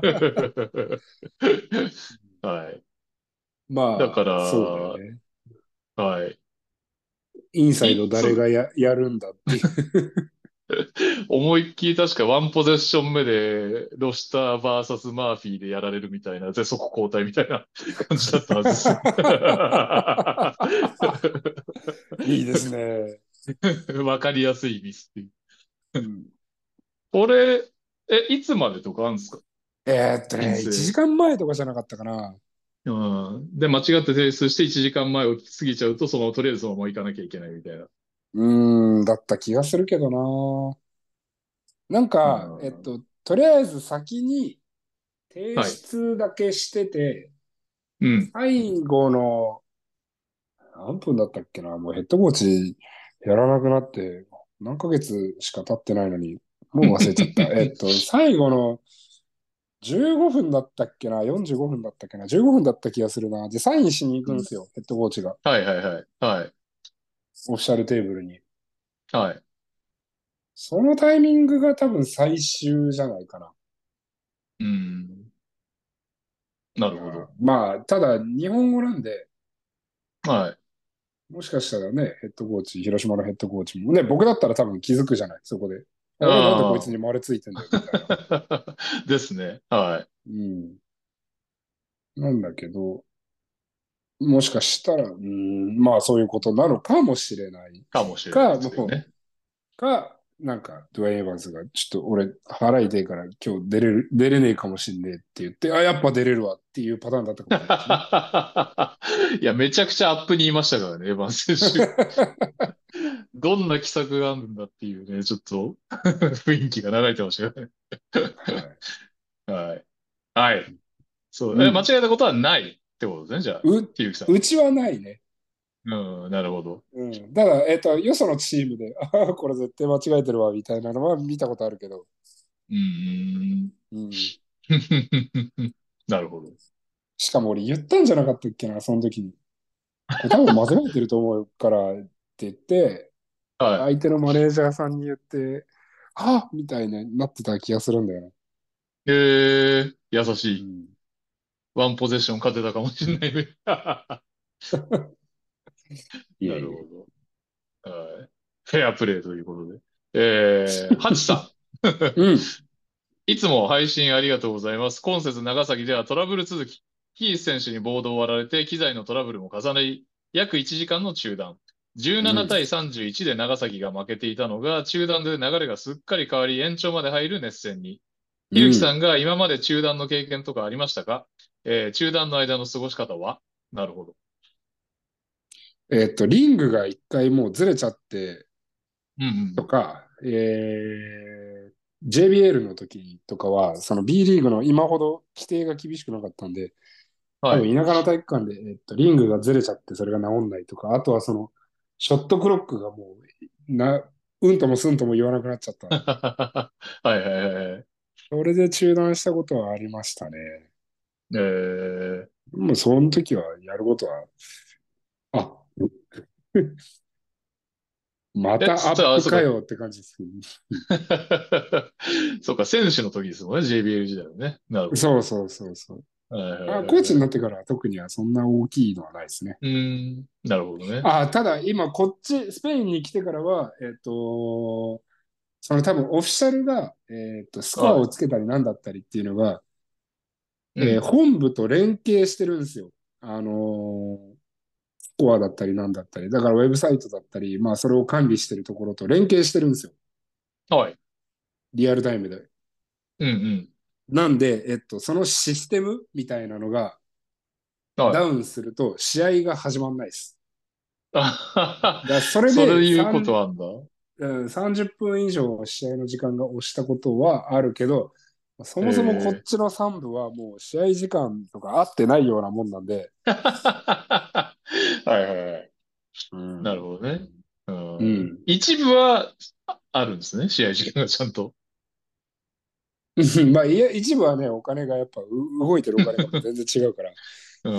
Speaker 1: はい。だか
Speaker 2: まあ、そうだよ
Speaker 1: ら、
Speaker 2: ね。
Speaker 1: はい。
Speaker 2: インサイド
Speaker 1: いつ、
Speaker 2: 誰がや、やるんだっていう。
Speaker 1: 思いっきり確かワンポゼッション目で、ロシター ブイエス マーフィーでやられるみたいな、絶速交代みたいな感じだったはずですよ。
Speaker 2: いいですね。
Speaker 1: わかりやすいミスっていう。
Speaker 2: うん、
Speaker 1: これ、え、いつまでとかあるんですか？
Speaker 2: えーっとね、1
Speaker 1: 申請。
Speaker 2: 時間前とかじゃなかったかな。
Speaker 1: うん。で、間違って提出していちじかんまえを過ぎちゃうと、その、とりあえずそのまま行かなきゃいけないみたいな。
Speaker 2: うーん、だった気がするけどな。なん
Speaker 1: う
Speaker 2: か、えっ
Speaker 1: ん。
Speaker 2: と、とりあえず先に提
Speaker 1: はい。
Speaker 2: 出だけしてて、
Speaker 1: うん。
Speaker 2: 最後の何分だったっけな、もうヘッドコーチやらなくなって何ヶ月しか経ってないのに、もう忘れちゃった。えっと、最後のじゅうごふんだったっけな、よんじゅうごふんだったっけな、じゅうごふんだった気がするな。で、サインしに行
Speaker 1: うん。
Speaker 2: くんですよ、ヘッドコーチが。
Speaker 1: はいはいはい。はい。
Speaker 2: オフィシャルテーブルに。
Speaker 1: はい。
Speaker 2: そのタイミングが多分最終じゃないかな。
Speaker 1: うん。な
Speaker 2: いや
Speaker 1: るほど。
Speaker 2: まあ、ただ、日本語なんで、
Speaker 1: はい。
Speaker 2: もしかしたらね、ヘッドコーチ、広島のヘッドコーチもね、僕だったら多分気づくじゃない、そこで。あれ、なんでこいつ
Speaker 1: ああ。
Speaker 2: に丸ついてんだよ、みたいな。
Speaker 1: ですね。はい。
Speaker 2: うん。なんだけど、もしかしたら、うん、まあそういうことなのかもしれない。
Speaker 1: かもしれないで
Speaker 2: か、もう、
Speaker 1: すよね。
Speaker 2: か、なんか、ドゥエイン・エヴァンスが、ちょっと俺、払いてえから今日出れる、出れねえかもしんねえって言って、あ、やっぱ出れるわっていうパターンだったかもしれないしね。
Speaker 1: いや、めちゃくちゃアップに言いましたからね、エヴァン選手。どんな奇策があるんだっていうね、ちょっと雰囲気が流れてましたよね。
Speaker 2: は
Speaker 1: はい。はい。そう。
Speaker 2: い。う
Speaker 1: え、間違
Speaker 2: ん。
Speaker 1: えたことはないってことですね、じゃあ、
Speaker 2: う、
Speaker 1: ひゆきさ
Speaker 2: うちはないね。
Speaker 1: ん。うん、なるほど。
Speaker 2: うん。ただ、えっと、よそのチームで、ああ、これ絶対間違えてるわ、みたいなのは見たことあるけど。
Speaker 1: うーん。
Speaker 2: うん。
Speaker 1: なるほど。
Speaker 2: しかも俺言ったんじゃなかったっけな、その時に。これ多分間違えてると思うからって言って、
Speaker 1: は
Speaker 2: 相手のマネージャーさんに言って、あみたいになってた気がするんだよね。
Speaker 1: い。えー、優しい。
Speaker 2: うん。
Speaker 1: ワンポゼッション勝てたかもしれないね。
Speaker 2: いえいえ。
Speaker 1: なるほど。はい。フェアプレーということで。えー、ハチさん。
Speaker 2: うん。
Speaker 1: いつも配信ありがとうございます。今節長崎ではトラブル続き。ヒース選手にボードを割られて、機材のトラブルも重なり、約いちじかんの中断。 17
Speaker 2: うん。
Speaker 1: 対さんじゅういちで長崎が負けていたのが、中断で流れがすっかり変わり、延長まで入る熱戦に。ひるきさ
Speaker 2: うん。
Speaker 1: んが今まで中断の経験とかありましたか？えー中断の間の過ごし方は？なるほど。
Speaker 2: えっと、リングが一回もうずれちゃって
Speaker 1: うんうん
Speaker 2: とか、えー、ジェイビーエル の時とかは、その B リーグの今ほど規定が厳しくなかったんで、
Speaker 1: うん。はい。
Speaker 2: 多分田舎の体育館で、えっと、リングがずれちゃってそれが治んないとか、あとはその、ショットクロックがもう、な、うんともすんとも言わなくなっちゃった。
Speaker 1: はいはいはいはい。
Speaker 2: それで中断したことはありましたね。
Speaker 1: えー、
Speaker 2: もうその時はやることは、あ、ま
Speaker 1: え、
Speaker 2: たアッ
Speaker 1: そしたら、あそうか。
Speaker 2: プかよって感じですけど。
Speaker 1: そうか、選手の時ですもんね、ジェイビーエル 時代はね。なるほど。
Speaker 2: そうそうそうそう。
Speaker 1: はいはい
Speaker 2: あ、
Speaker 1: はいはい。
Speaker 2: コーチになってからは特にはそんな大きいのはないですね。
Speaker 1: うーん、なるほどね。
Speaker 2: あ、ただ今こっち、スペインに来てからは、えっと、その多分オフィシャルが、えっと、スコア
Speaker 1: はい。
Speaker 2: をつけたりなんだったりっていうのが、えー
Speaker 1: うん。
Speaker 2: 本部と連携してるんですよ。あのースコアだったりなんだったり。だからウェブサイトだったり、まあそれを管理してるところと連携してるんですよ。
Speaker 1: はい。
Speaker 2: リアルタイムで。
Speaker 1: うん
Speaker 2: なんで、えっと、そのシステムみたいなのが
Speaker 1: うん。はい。
Speaker 2: ダウンすると試合が始まんないです。
Speaker 1: あはは
Speaker 2: だからそれ
Speaker 1: それ
Speaker 2: で
Speaker 1: いうこ
Speaker 2: さん
Speaker 1: とあんだ。
Speaker 2: うん、さんじゅっぷん以上試合の時間が押したことはあるけど、そもそもこっ
Speaker 1: え
Speaker 2: ちのさん部はもう試合時間とか合ってないようなもんなんで、
Speaker 1: ー。はいはいはい。
Speaker 2: うん。
Speaker 1: なるほどね。うん。
Speaker 2: うん。
Speaker 1: 一部はああるんですね、試合時間がちゃんと。
Speaker 2: まあ、いや、一部はね、お金がやっぱう動いてるお金がもう全然違うから、
Speaker 1: うん。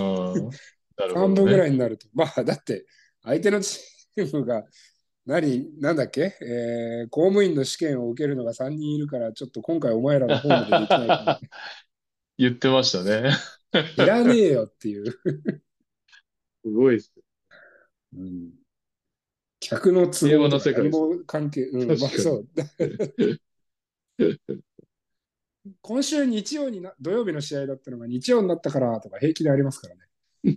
Speaker 1: なるほ
Speaker 2: さん部ぐら
Speaker 1: どね。
Speaker 2: いになると、まあ、だって相手のチームが何、なんだっけ、えー公務員の試験を受けるのがさんにんいるから、ちょっと今回お前らのホームでできないかみたい
Speaker 1: 言ってましたね。
Speaker 2: な。いらねえよっていう。
Speaker 1: すごいです。
Speaker 2: うん、客の都
Speaker 1: 平和な
Speaker 2: 合とか何
Speaker 1: 世界ですね。
Speaker 2: も関係、うん、まあ
Speaker 1: 確かに。
Speaker 2: そう。今週日曜にな、土曜日の試合だったのが日曜になったからとか平気でありますからね。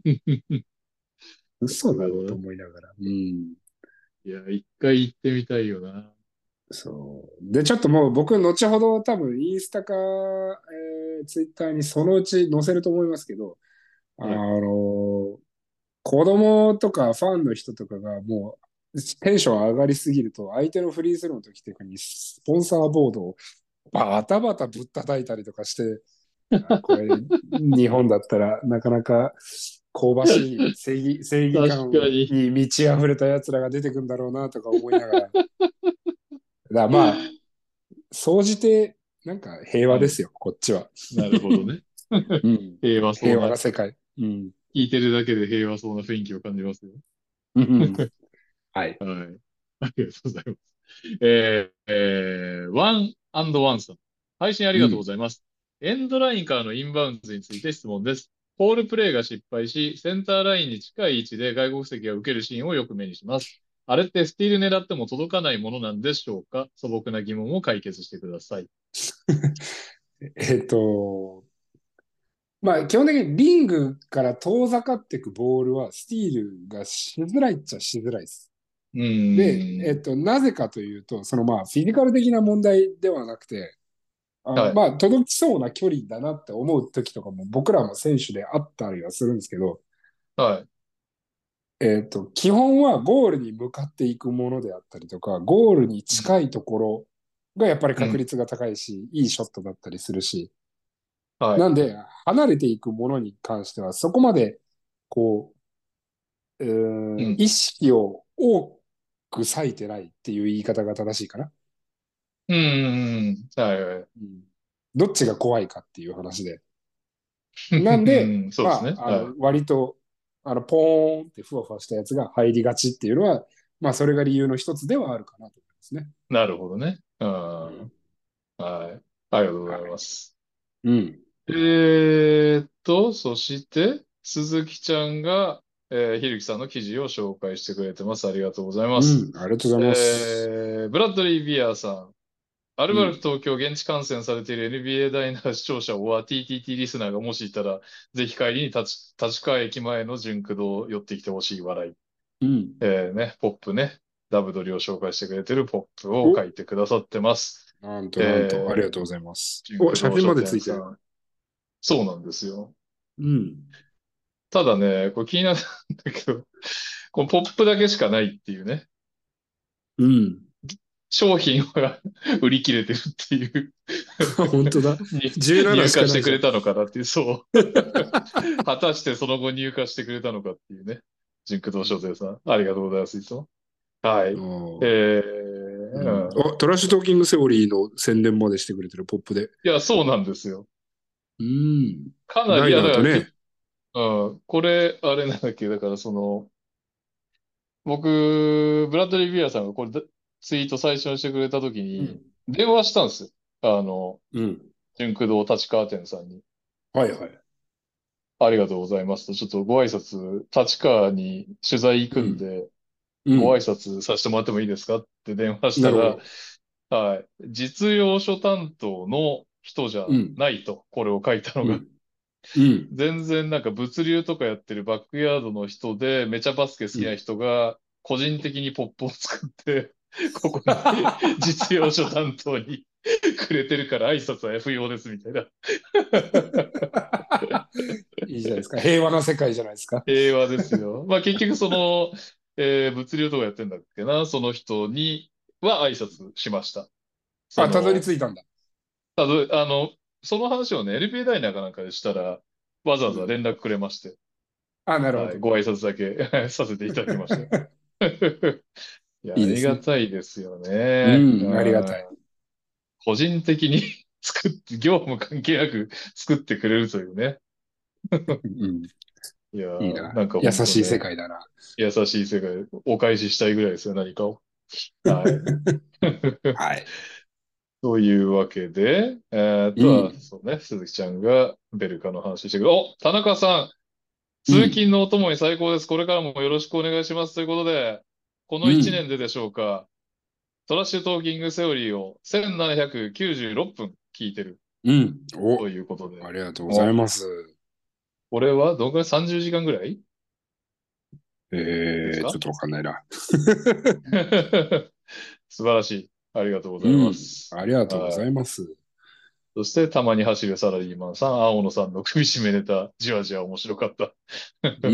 Speaker 2: 嘘だろうと
Speaker 1: なるほどね。
Speaker 2: 思いながら。うん。
Speaker 1: いや、一回行ってみたいよな。
Speaker 2: そう。で、ちょっともう僕、後ほど多分インスタか、えー、ツイッターにそのうち載せると思いますけど、あ
Speaker 1: はい。
Speaker 2: の、子供とかファンの人とかがもうテンション上がりすぎると、相手のフリースローの時とかにスポンサーボードをバタバタぶったたいたりとかして、あ、これ、日本だったらなかなか香ばしい正義、正義
Speaker 1: 確か
Speaker 2: 感
Speaker 1: に。
Speaker 2: に満ち溢れた奴らが出てくんだろうなとか思いながら。だからまあ、総じて、なんか平
Speaker 1: うん。
Speaker 2: 和ですよ、こっちは。
Speaker 1: なるほどね。
Speaker 2: うん。
Speaker 1: 平和そう
Speaker 2: 平和な
Speaker 1: な、
Speaker 2: 世界。うん。
Speaker 1: 聞いてるだけで平和そうな雰囲気を感じますよ。
Speaker 2: うん。はい。
Speaker 1: はい。ありがとうございます。えー、えー、ワンワンさん。配信ありがとうご
Speaker 2: うん。
Speaker 1: ざいます。エンドラインからのインバウンドについて質問です。ポールプレイが失敗し、センターラインに近い位置で外国籍が受けるシーンをよく目にします。あれってスティール狙っても届かないものなんでしょうか？素朴な疑問を解決してください。
Speaker 2: えっと、まあ、基本的にリングから遠ざかっていくボールは、スティールがしづらいっちゃしづらいです。
Speaker 1: う
Speaker 2: で、
Speaker 1: ーん。
Speaker 2: えっと、なぜかというと、そのまあ、フィジカル的な問題ではなくて、あの、
Speaker 1: はい。
Speaker 2: まあ、届きそうな距離だなって思う時とかも、僕らも選手であったりはするんですけど、
Speaker 1: はい。
Speaker 2: えっと、基本はゴールに向かっていくものであったりとか、ゴールに
Speaker 1: うん。
Speaker 2: 近いところがやっぱり
Speaker 1: うん。
Speaker 2: 確率が高いし、いいショットだったりするし、
Speaker 1: はい。
Speaker 2: なんで、離れていくものに関しては、そこまで、こう、うーん、
Speaker 1: うん。
Speaker 2: 意識を多く割いてないっていう言い方が正しいかな。
Speaker 1: うん。はいはい。
Speaker 2: うん、どっちが怖いかっていう話で。なんで、
Speaker 1: うんそうですね。
Speaker 2: まあ、あの、
Speaker 1: はい。
Speaker 2: 割と、あの、ポーンってふわふわしたやつが入りがちっていうのは、まあ、それが理由の一つではあるかなと思いますね。
Speaker 1: なるほどね。うん。
Speaker 2: うん。
Speaker 1: はい。ありがとうご
Speaker 2: はい。
Speaker 1: ざいます。
Speaker 2: うん。
Speaker 1: えーっと、そして、鈴木ちゃんが、えー、ひるきさんの記事を紹介してくれてます。ありがとうございます。
Speaker 2: うん。ありがとうございます。
Speaker 1: えー、ブラッドリー・ビアーさん。アルバルク
Speaker 2: うん。
Speaker 1: 東京現地観戦されている エヌビーエー ダイナー視聴者は ティーティーティー リスナーがもしいたら、ぜひ帰りに立ち、立川駅前の純駆動寄ってきてほしい笑い。
Speaker 2: うん。
Speaker 1: えーね、ポップね、ダブドリを紹介してくれてるポップを
Speaker 2: お、
Speaker 1: 書いてくださってます。
Speaker 2: なんとなんと、あり
Speaker 1: えー、
Speaker 2: がとうございます。お、
Speaker 1: 純駆
Speaker 2: 写真ま
Speaker 1: 動書
Speaker 2: でついてる。
Speaker 1: 店さん。そうなんですよ。
Speaker 2: うん。
Speaker 1: ただね、これ気になるんだけど、このポップだけしかないっていうね。
Speaker 2: うん。
Speaker 1: 商品は売り切れてるっていう
Speaker 2: 本当だ。
Speaker 1: に
Speaker 2: じゅうなな
Speaker 1: 入
Speaker 2: しかないじゃん。
Speaker 1: 荷してくれたのかなっていう、そう。果たしてその後入荷してくれたのかっていうね。純駆動書店さん。ありがとうございます、いつも。は
Speaker 2: う
Speaker 1: い。
Speaker 2: ん。
Speaker 1: え
Speaker 2: うん。
Speaker 1: ー、うん。
Speaker 2: お、トラッシュトーキングセオリーの宣伝までしてくれてるポップで。
Speaker 1: いや、そうなんですよ。
Speaker 2: うん。
Speaker 1: かなり、い
Speaker 2: ダイ
Speaker 1: や、だからけ、
Speaker 2: ナーとね。
Speaker 1: うん、これ、あれなんだっけ、だからその、僕、ブラッドリー・ビアさんがこれだツイート最初にしてくれた時に、
Speaker 2: うん。
Speaker 1: 電話したんですよ。あの、
Speaker 2: うん。
Speaker 1: 純駆動立川店さんに。
Speaker 2: はいはい。
Speaker 1: ありがとうございますと。ちょっとご挨拶、立川に取材行
Speaker 2: うん。
Speaker 1: くんで、ご挨
Speaker 2: うん。
Speaker 1: 拶させてもらってもいいですかって電話したら、
Speaker 2: なるほど。
Speaker 1: はい。実用書担当の人じゃ
Speaker 2: うん。
Speaker 1: ないと、これを書いたのが。
Speaker 2: うん。うん。
Speaker 1: 全然なんか物流とかやってるバックヤードの人で、めちゃバスケ好きな
Speaker 2: うん。
Speaker 1: 人が、個人的にポップを作って、ここに実用書担当にくれてるから挨拶は不要ですみたいな。
Speaker 2: いいじゃないですか。平和な世界じゃないですか。
Speaker 1: 平和ですよ。まあ結局その、えー物流とかやってんだっけな、その人には挨拶しました。そ
Speaker 2: あ、たどり
Speaker 1: の、
Speaker 2: 着いたんだ。
Speaker 1: ただ、あの、その話をね、エルピー ダイナーかなんかでしたら、わざわ
Speaker 2: うん。
Speaker 1: ざ連絡くれまして、
Speaker 2: あ、なるほ
Speaker 1: はい、
Speaker 2: ど。
Speaker 1: ご挨拶だけさせていただきました。いや、あり
Speaker 2: いいですね。
Speaker 1: がたいですよね。
Speaker 2: うん。ありがたい。
Speaker 1: うん、個人的に作って、業務関係なく作ってくれるというね。
Speaker 2: うん。
Speaker 1: いやー、
Speaker 2: いいな。
Speaker 1: なんか
Speaker 2: 優しい世
Speaker 1: 本当ね、
Speaker 2: 界だな。
Speaker 1: 優しい世界、お返ししたいぐらいですよ、何かを。はい。
Speaker 2: はい。
Speaker 1: というわけで、えーあとは、
Speaker 2: うん。
Speaker 1: そうね、鈴木ちゃんがベルカの話してくる。お、田中さん、通
Speaker 2: うん。
Speaker 1: 勤のお供に最高です。これからもよろしくお願いします。ということで、この1
Speaker 2: うん。
Speaker 1: 年ででしょうか、トラッシュトーキングセオリーをせんななひゃくきゅうじゅうろっぷん聞いてる
Speaker 2: うん。お、
Speaker 1: ということで。
Speaker 2: ありがとうござい
Speaker 1: お、
Speaker 2: ます。
Speaker 1: これはどんくらい？ さんじゅう 時間ぐらいです
Speaker 2: えー、ちょっ
Speaker 1: か？
Speaker 2: とわかんないな。
Speaker 1: 素晴らしい。ありがとうございま
Speaker 2: うん。
Speaker 1: す。
Speaker 2: ありがとうござ
Speaker 1: はい。
Speaker 2: います。
Speaker 1: そして、たまに走るサラリーマンさん、青野さんの首絞めネタ、じわじわ面白かった。
Speaker 2: うん。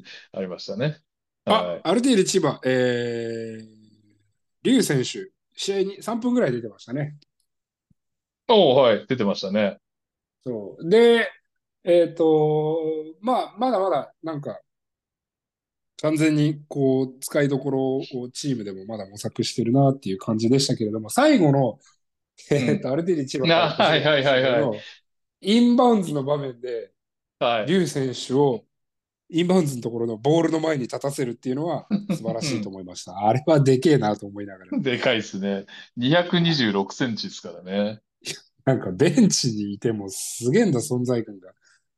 Speaker 1: ありましたね。は
Speaker 2: あ、
Speaker 1: い。
Speaker 2: アルティール千葉、えー、リュウ選手、試合にさんぷんぐらい出てましたね。
Speaker 1: おー、はい。出てましたね。
Speaker 2: そう。で、えっと、まあ、まだまだ、なんか、完全に、こう、使いどころをチームでもまだ模索してるなっていう感じでしたけれども、最後の、
Speaker 1: うん。
Speaker 2: えっと、アルティール千葉から
Speaker 1: あ、
Speaker 2: 越
Speaker 1: はいはいはい
Speaker 2: 谷
Speaker 1: はい。
Speaker 2: のインバウンズの場面で、
Speaker 1: はい。
Speaker 2: リュウ選手をインバウンズのところのボールの前に立たせるっていうのは素晴らしいと思いました。あれはでけえなと思いながら。
Speaker 1: うん。でかいですね。にひゃくにじゅうろくセンチですからね。
Speaker 2: なんかベンチにいてもすげえんだ存在感が。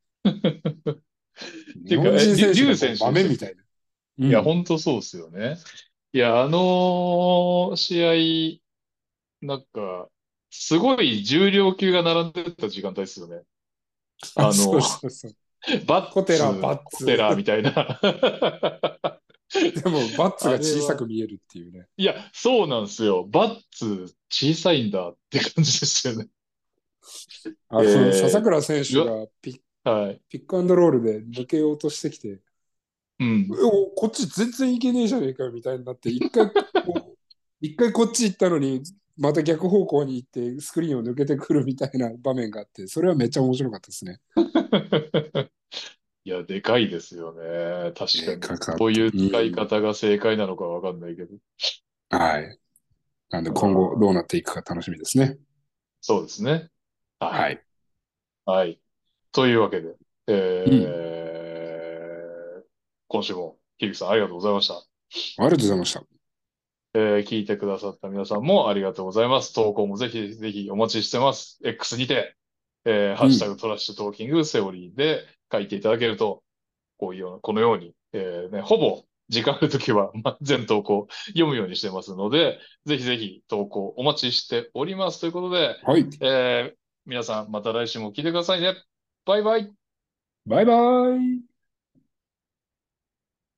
Speaker 1: っていうか、
Speaker 2: 日本
Speaker 1: え、リュ、
Speaker 2: 人選手の
Speaker 1: リュウ選
Speaker 2: こう豆
Speaker 1: 手でしたっけ？
Speaker 2: みたいな。う
Speaker 1: いや、
Speaker 2: ん。
Speaker 1: 本当そうですよね。いや、あのー試合、なんか、すごい重量級が並んでた時間帯ですよね。
Speaker 2: あ、
Speaker 1: あの、
Speaker 2: そうそうそう。
Speaker 1: バッ
Speaker 2: コテラ、
Speaker 1: ツ、
Speaker 2: バッ
Speaker 1: コテラみ
Speaker 2: ツ。
Speaker 1: たいな。
Speaker 2: でも、バッツが小さ
Speaker 1: あれは、
Speaker 2: く見えるっていうね。
Speaker 1: いや、そうなんですよ。バッツ小さいんだって感じでしたよね。
Speaker 2: あの、笹
Speaker 1: え
Speaker 2: 倉選
Speaker 1: ー、うわ、
Speaker 2: 手がピッ、
Speaker 1: はい。
Speaker 2: ピックアンドロールで抜けようとしてきて、
Speaker 1: うん。
Speaker 2: お、こっち全然いけねえじゃねえかよみたいになって、一回こう、一回こっち行ったのに、また逆方向に行ってスクリーンを抜けてくるみたいな場面があって、それはめっちゃ面白かったですね。
Speaker 1: いや、でかいですよね。確か
Speaker 2: で
Speaker 1: に。
Speaker 2: かかった。
Speaker 1: どういう
Speaker 2: うん。
Speaker 1: 使い方が正解なのかわかんないけど。
Speaker 2: はい。なんで
Speaker 1: あ
Speaker 2: 今後どう
Speaker 1: ー、
Speaker 2: なっていくか楽しみですね。
Speaker 1: そうですね。はい。
Speaker 2: はい。
Speaker 1: はい。というわけで、
Speaker 2: うん。
Speaker 1: えー、今週も、キリさんありがとうございました。
Speaker 2: ありがとうございました。
Speaker 1: えー聞いてくださった皆さんもありがとうございます。投稿もぜひぜひお待ちしてます。X にて、えーハッシュタグ
Speaker 2: うん。
Speaker 1: トラッシュトーキングセオリーで書いていただけると、こういうような、このように、えーね、ほぼ時間あるときは、ま、全投稿読むようにしてますので、ぜひぜひ投稿お待ちしております。ということで、
Speaker 2: はい。
Speaker 1: えー皆さんまた来週も聞いてくださいね。バイバイ。
Speaker 2: バイバイ。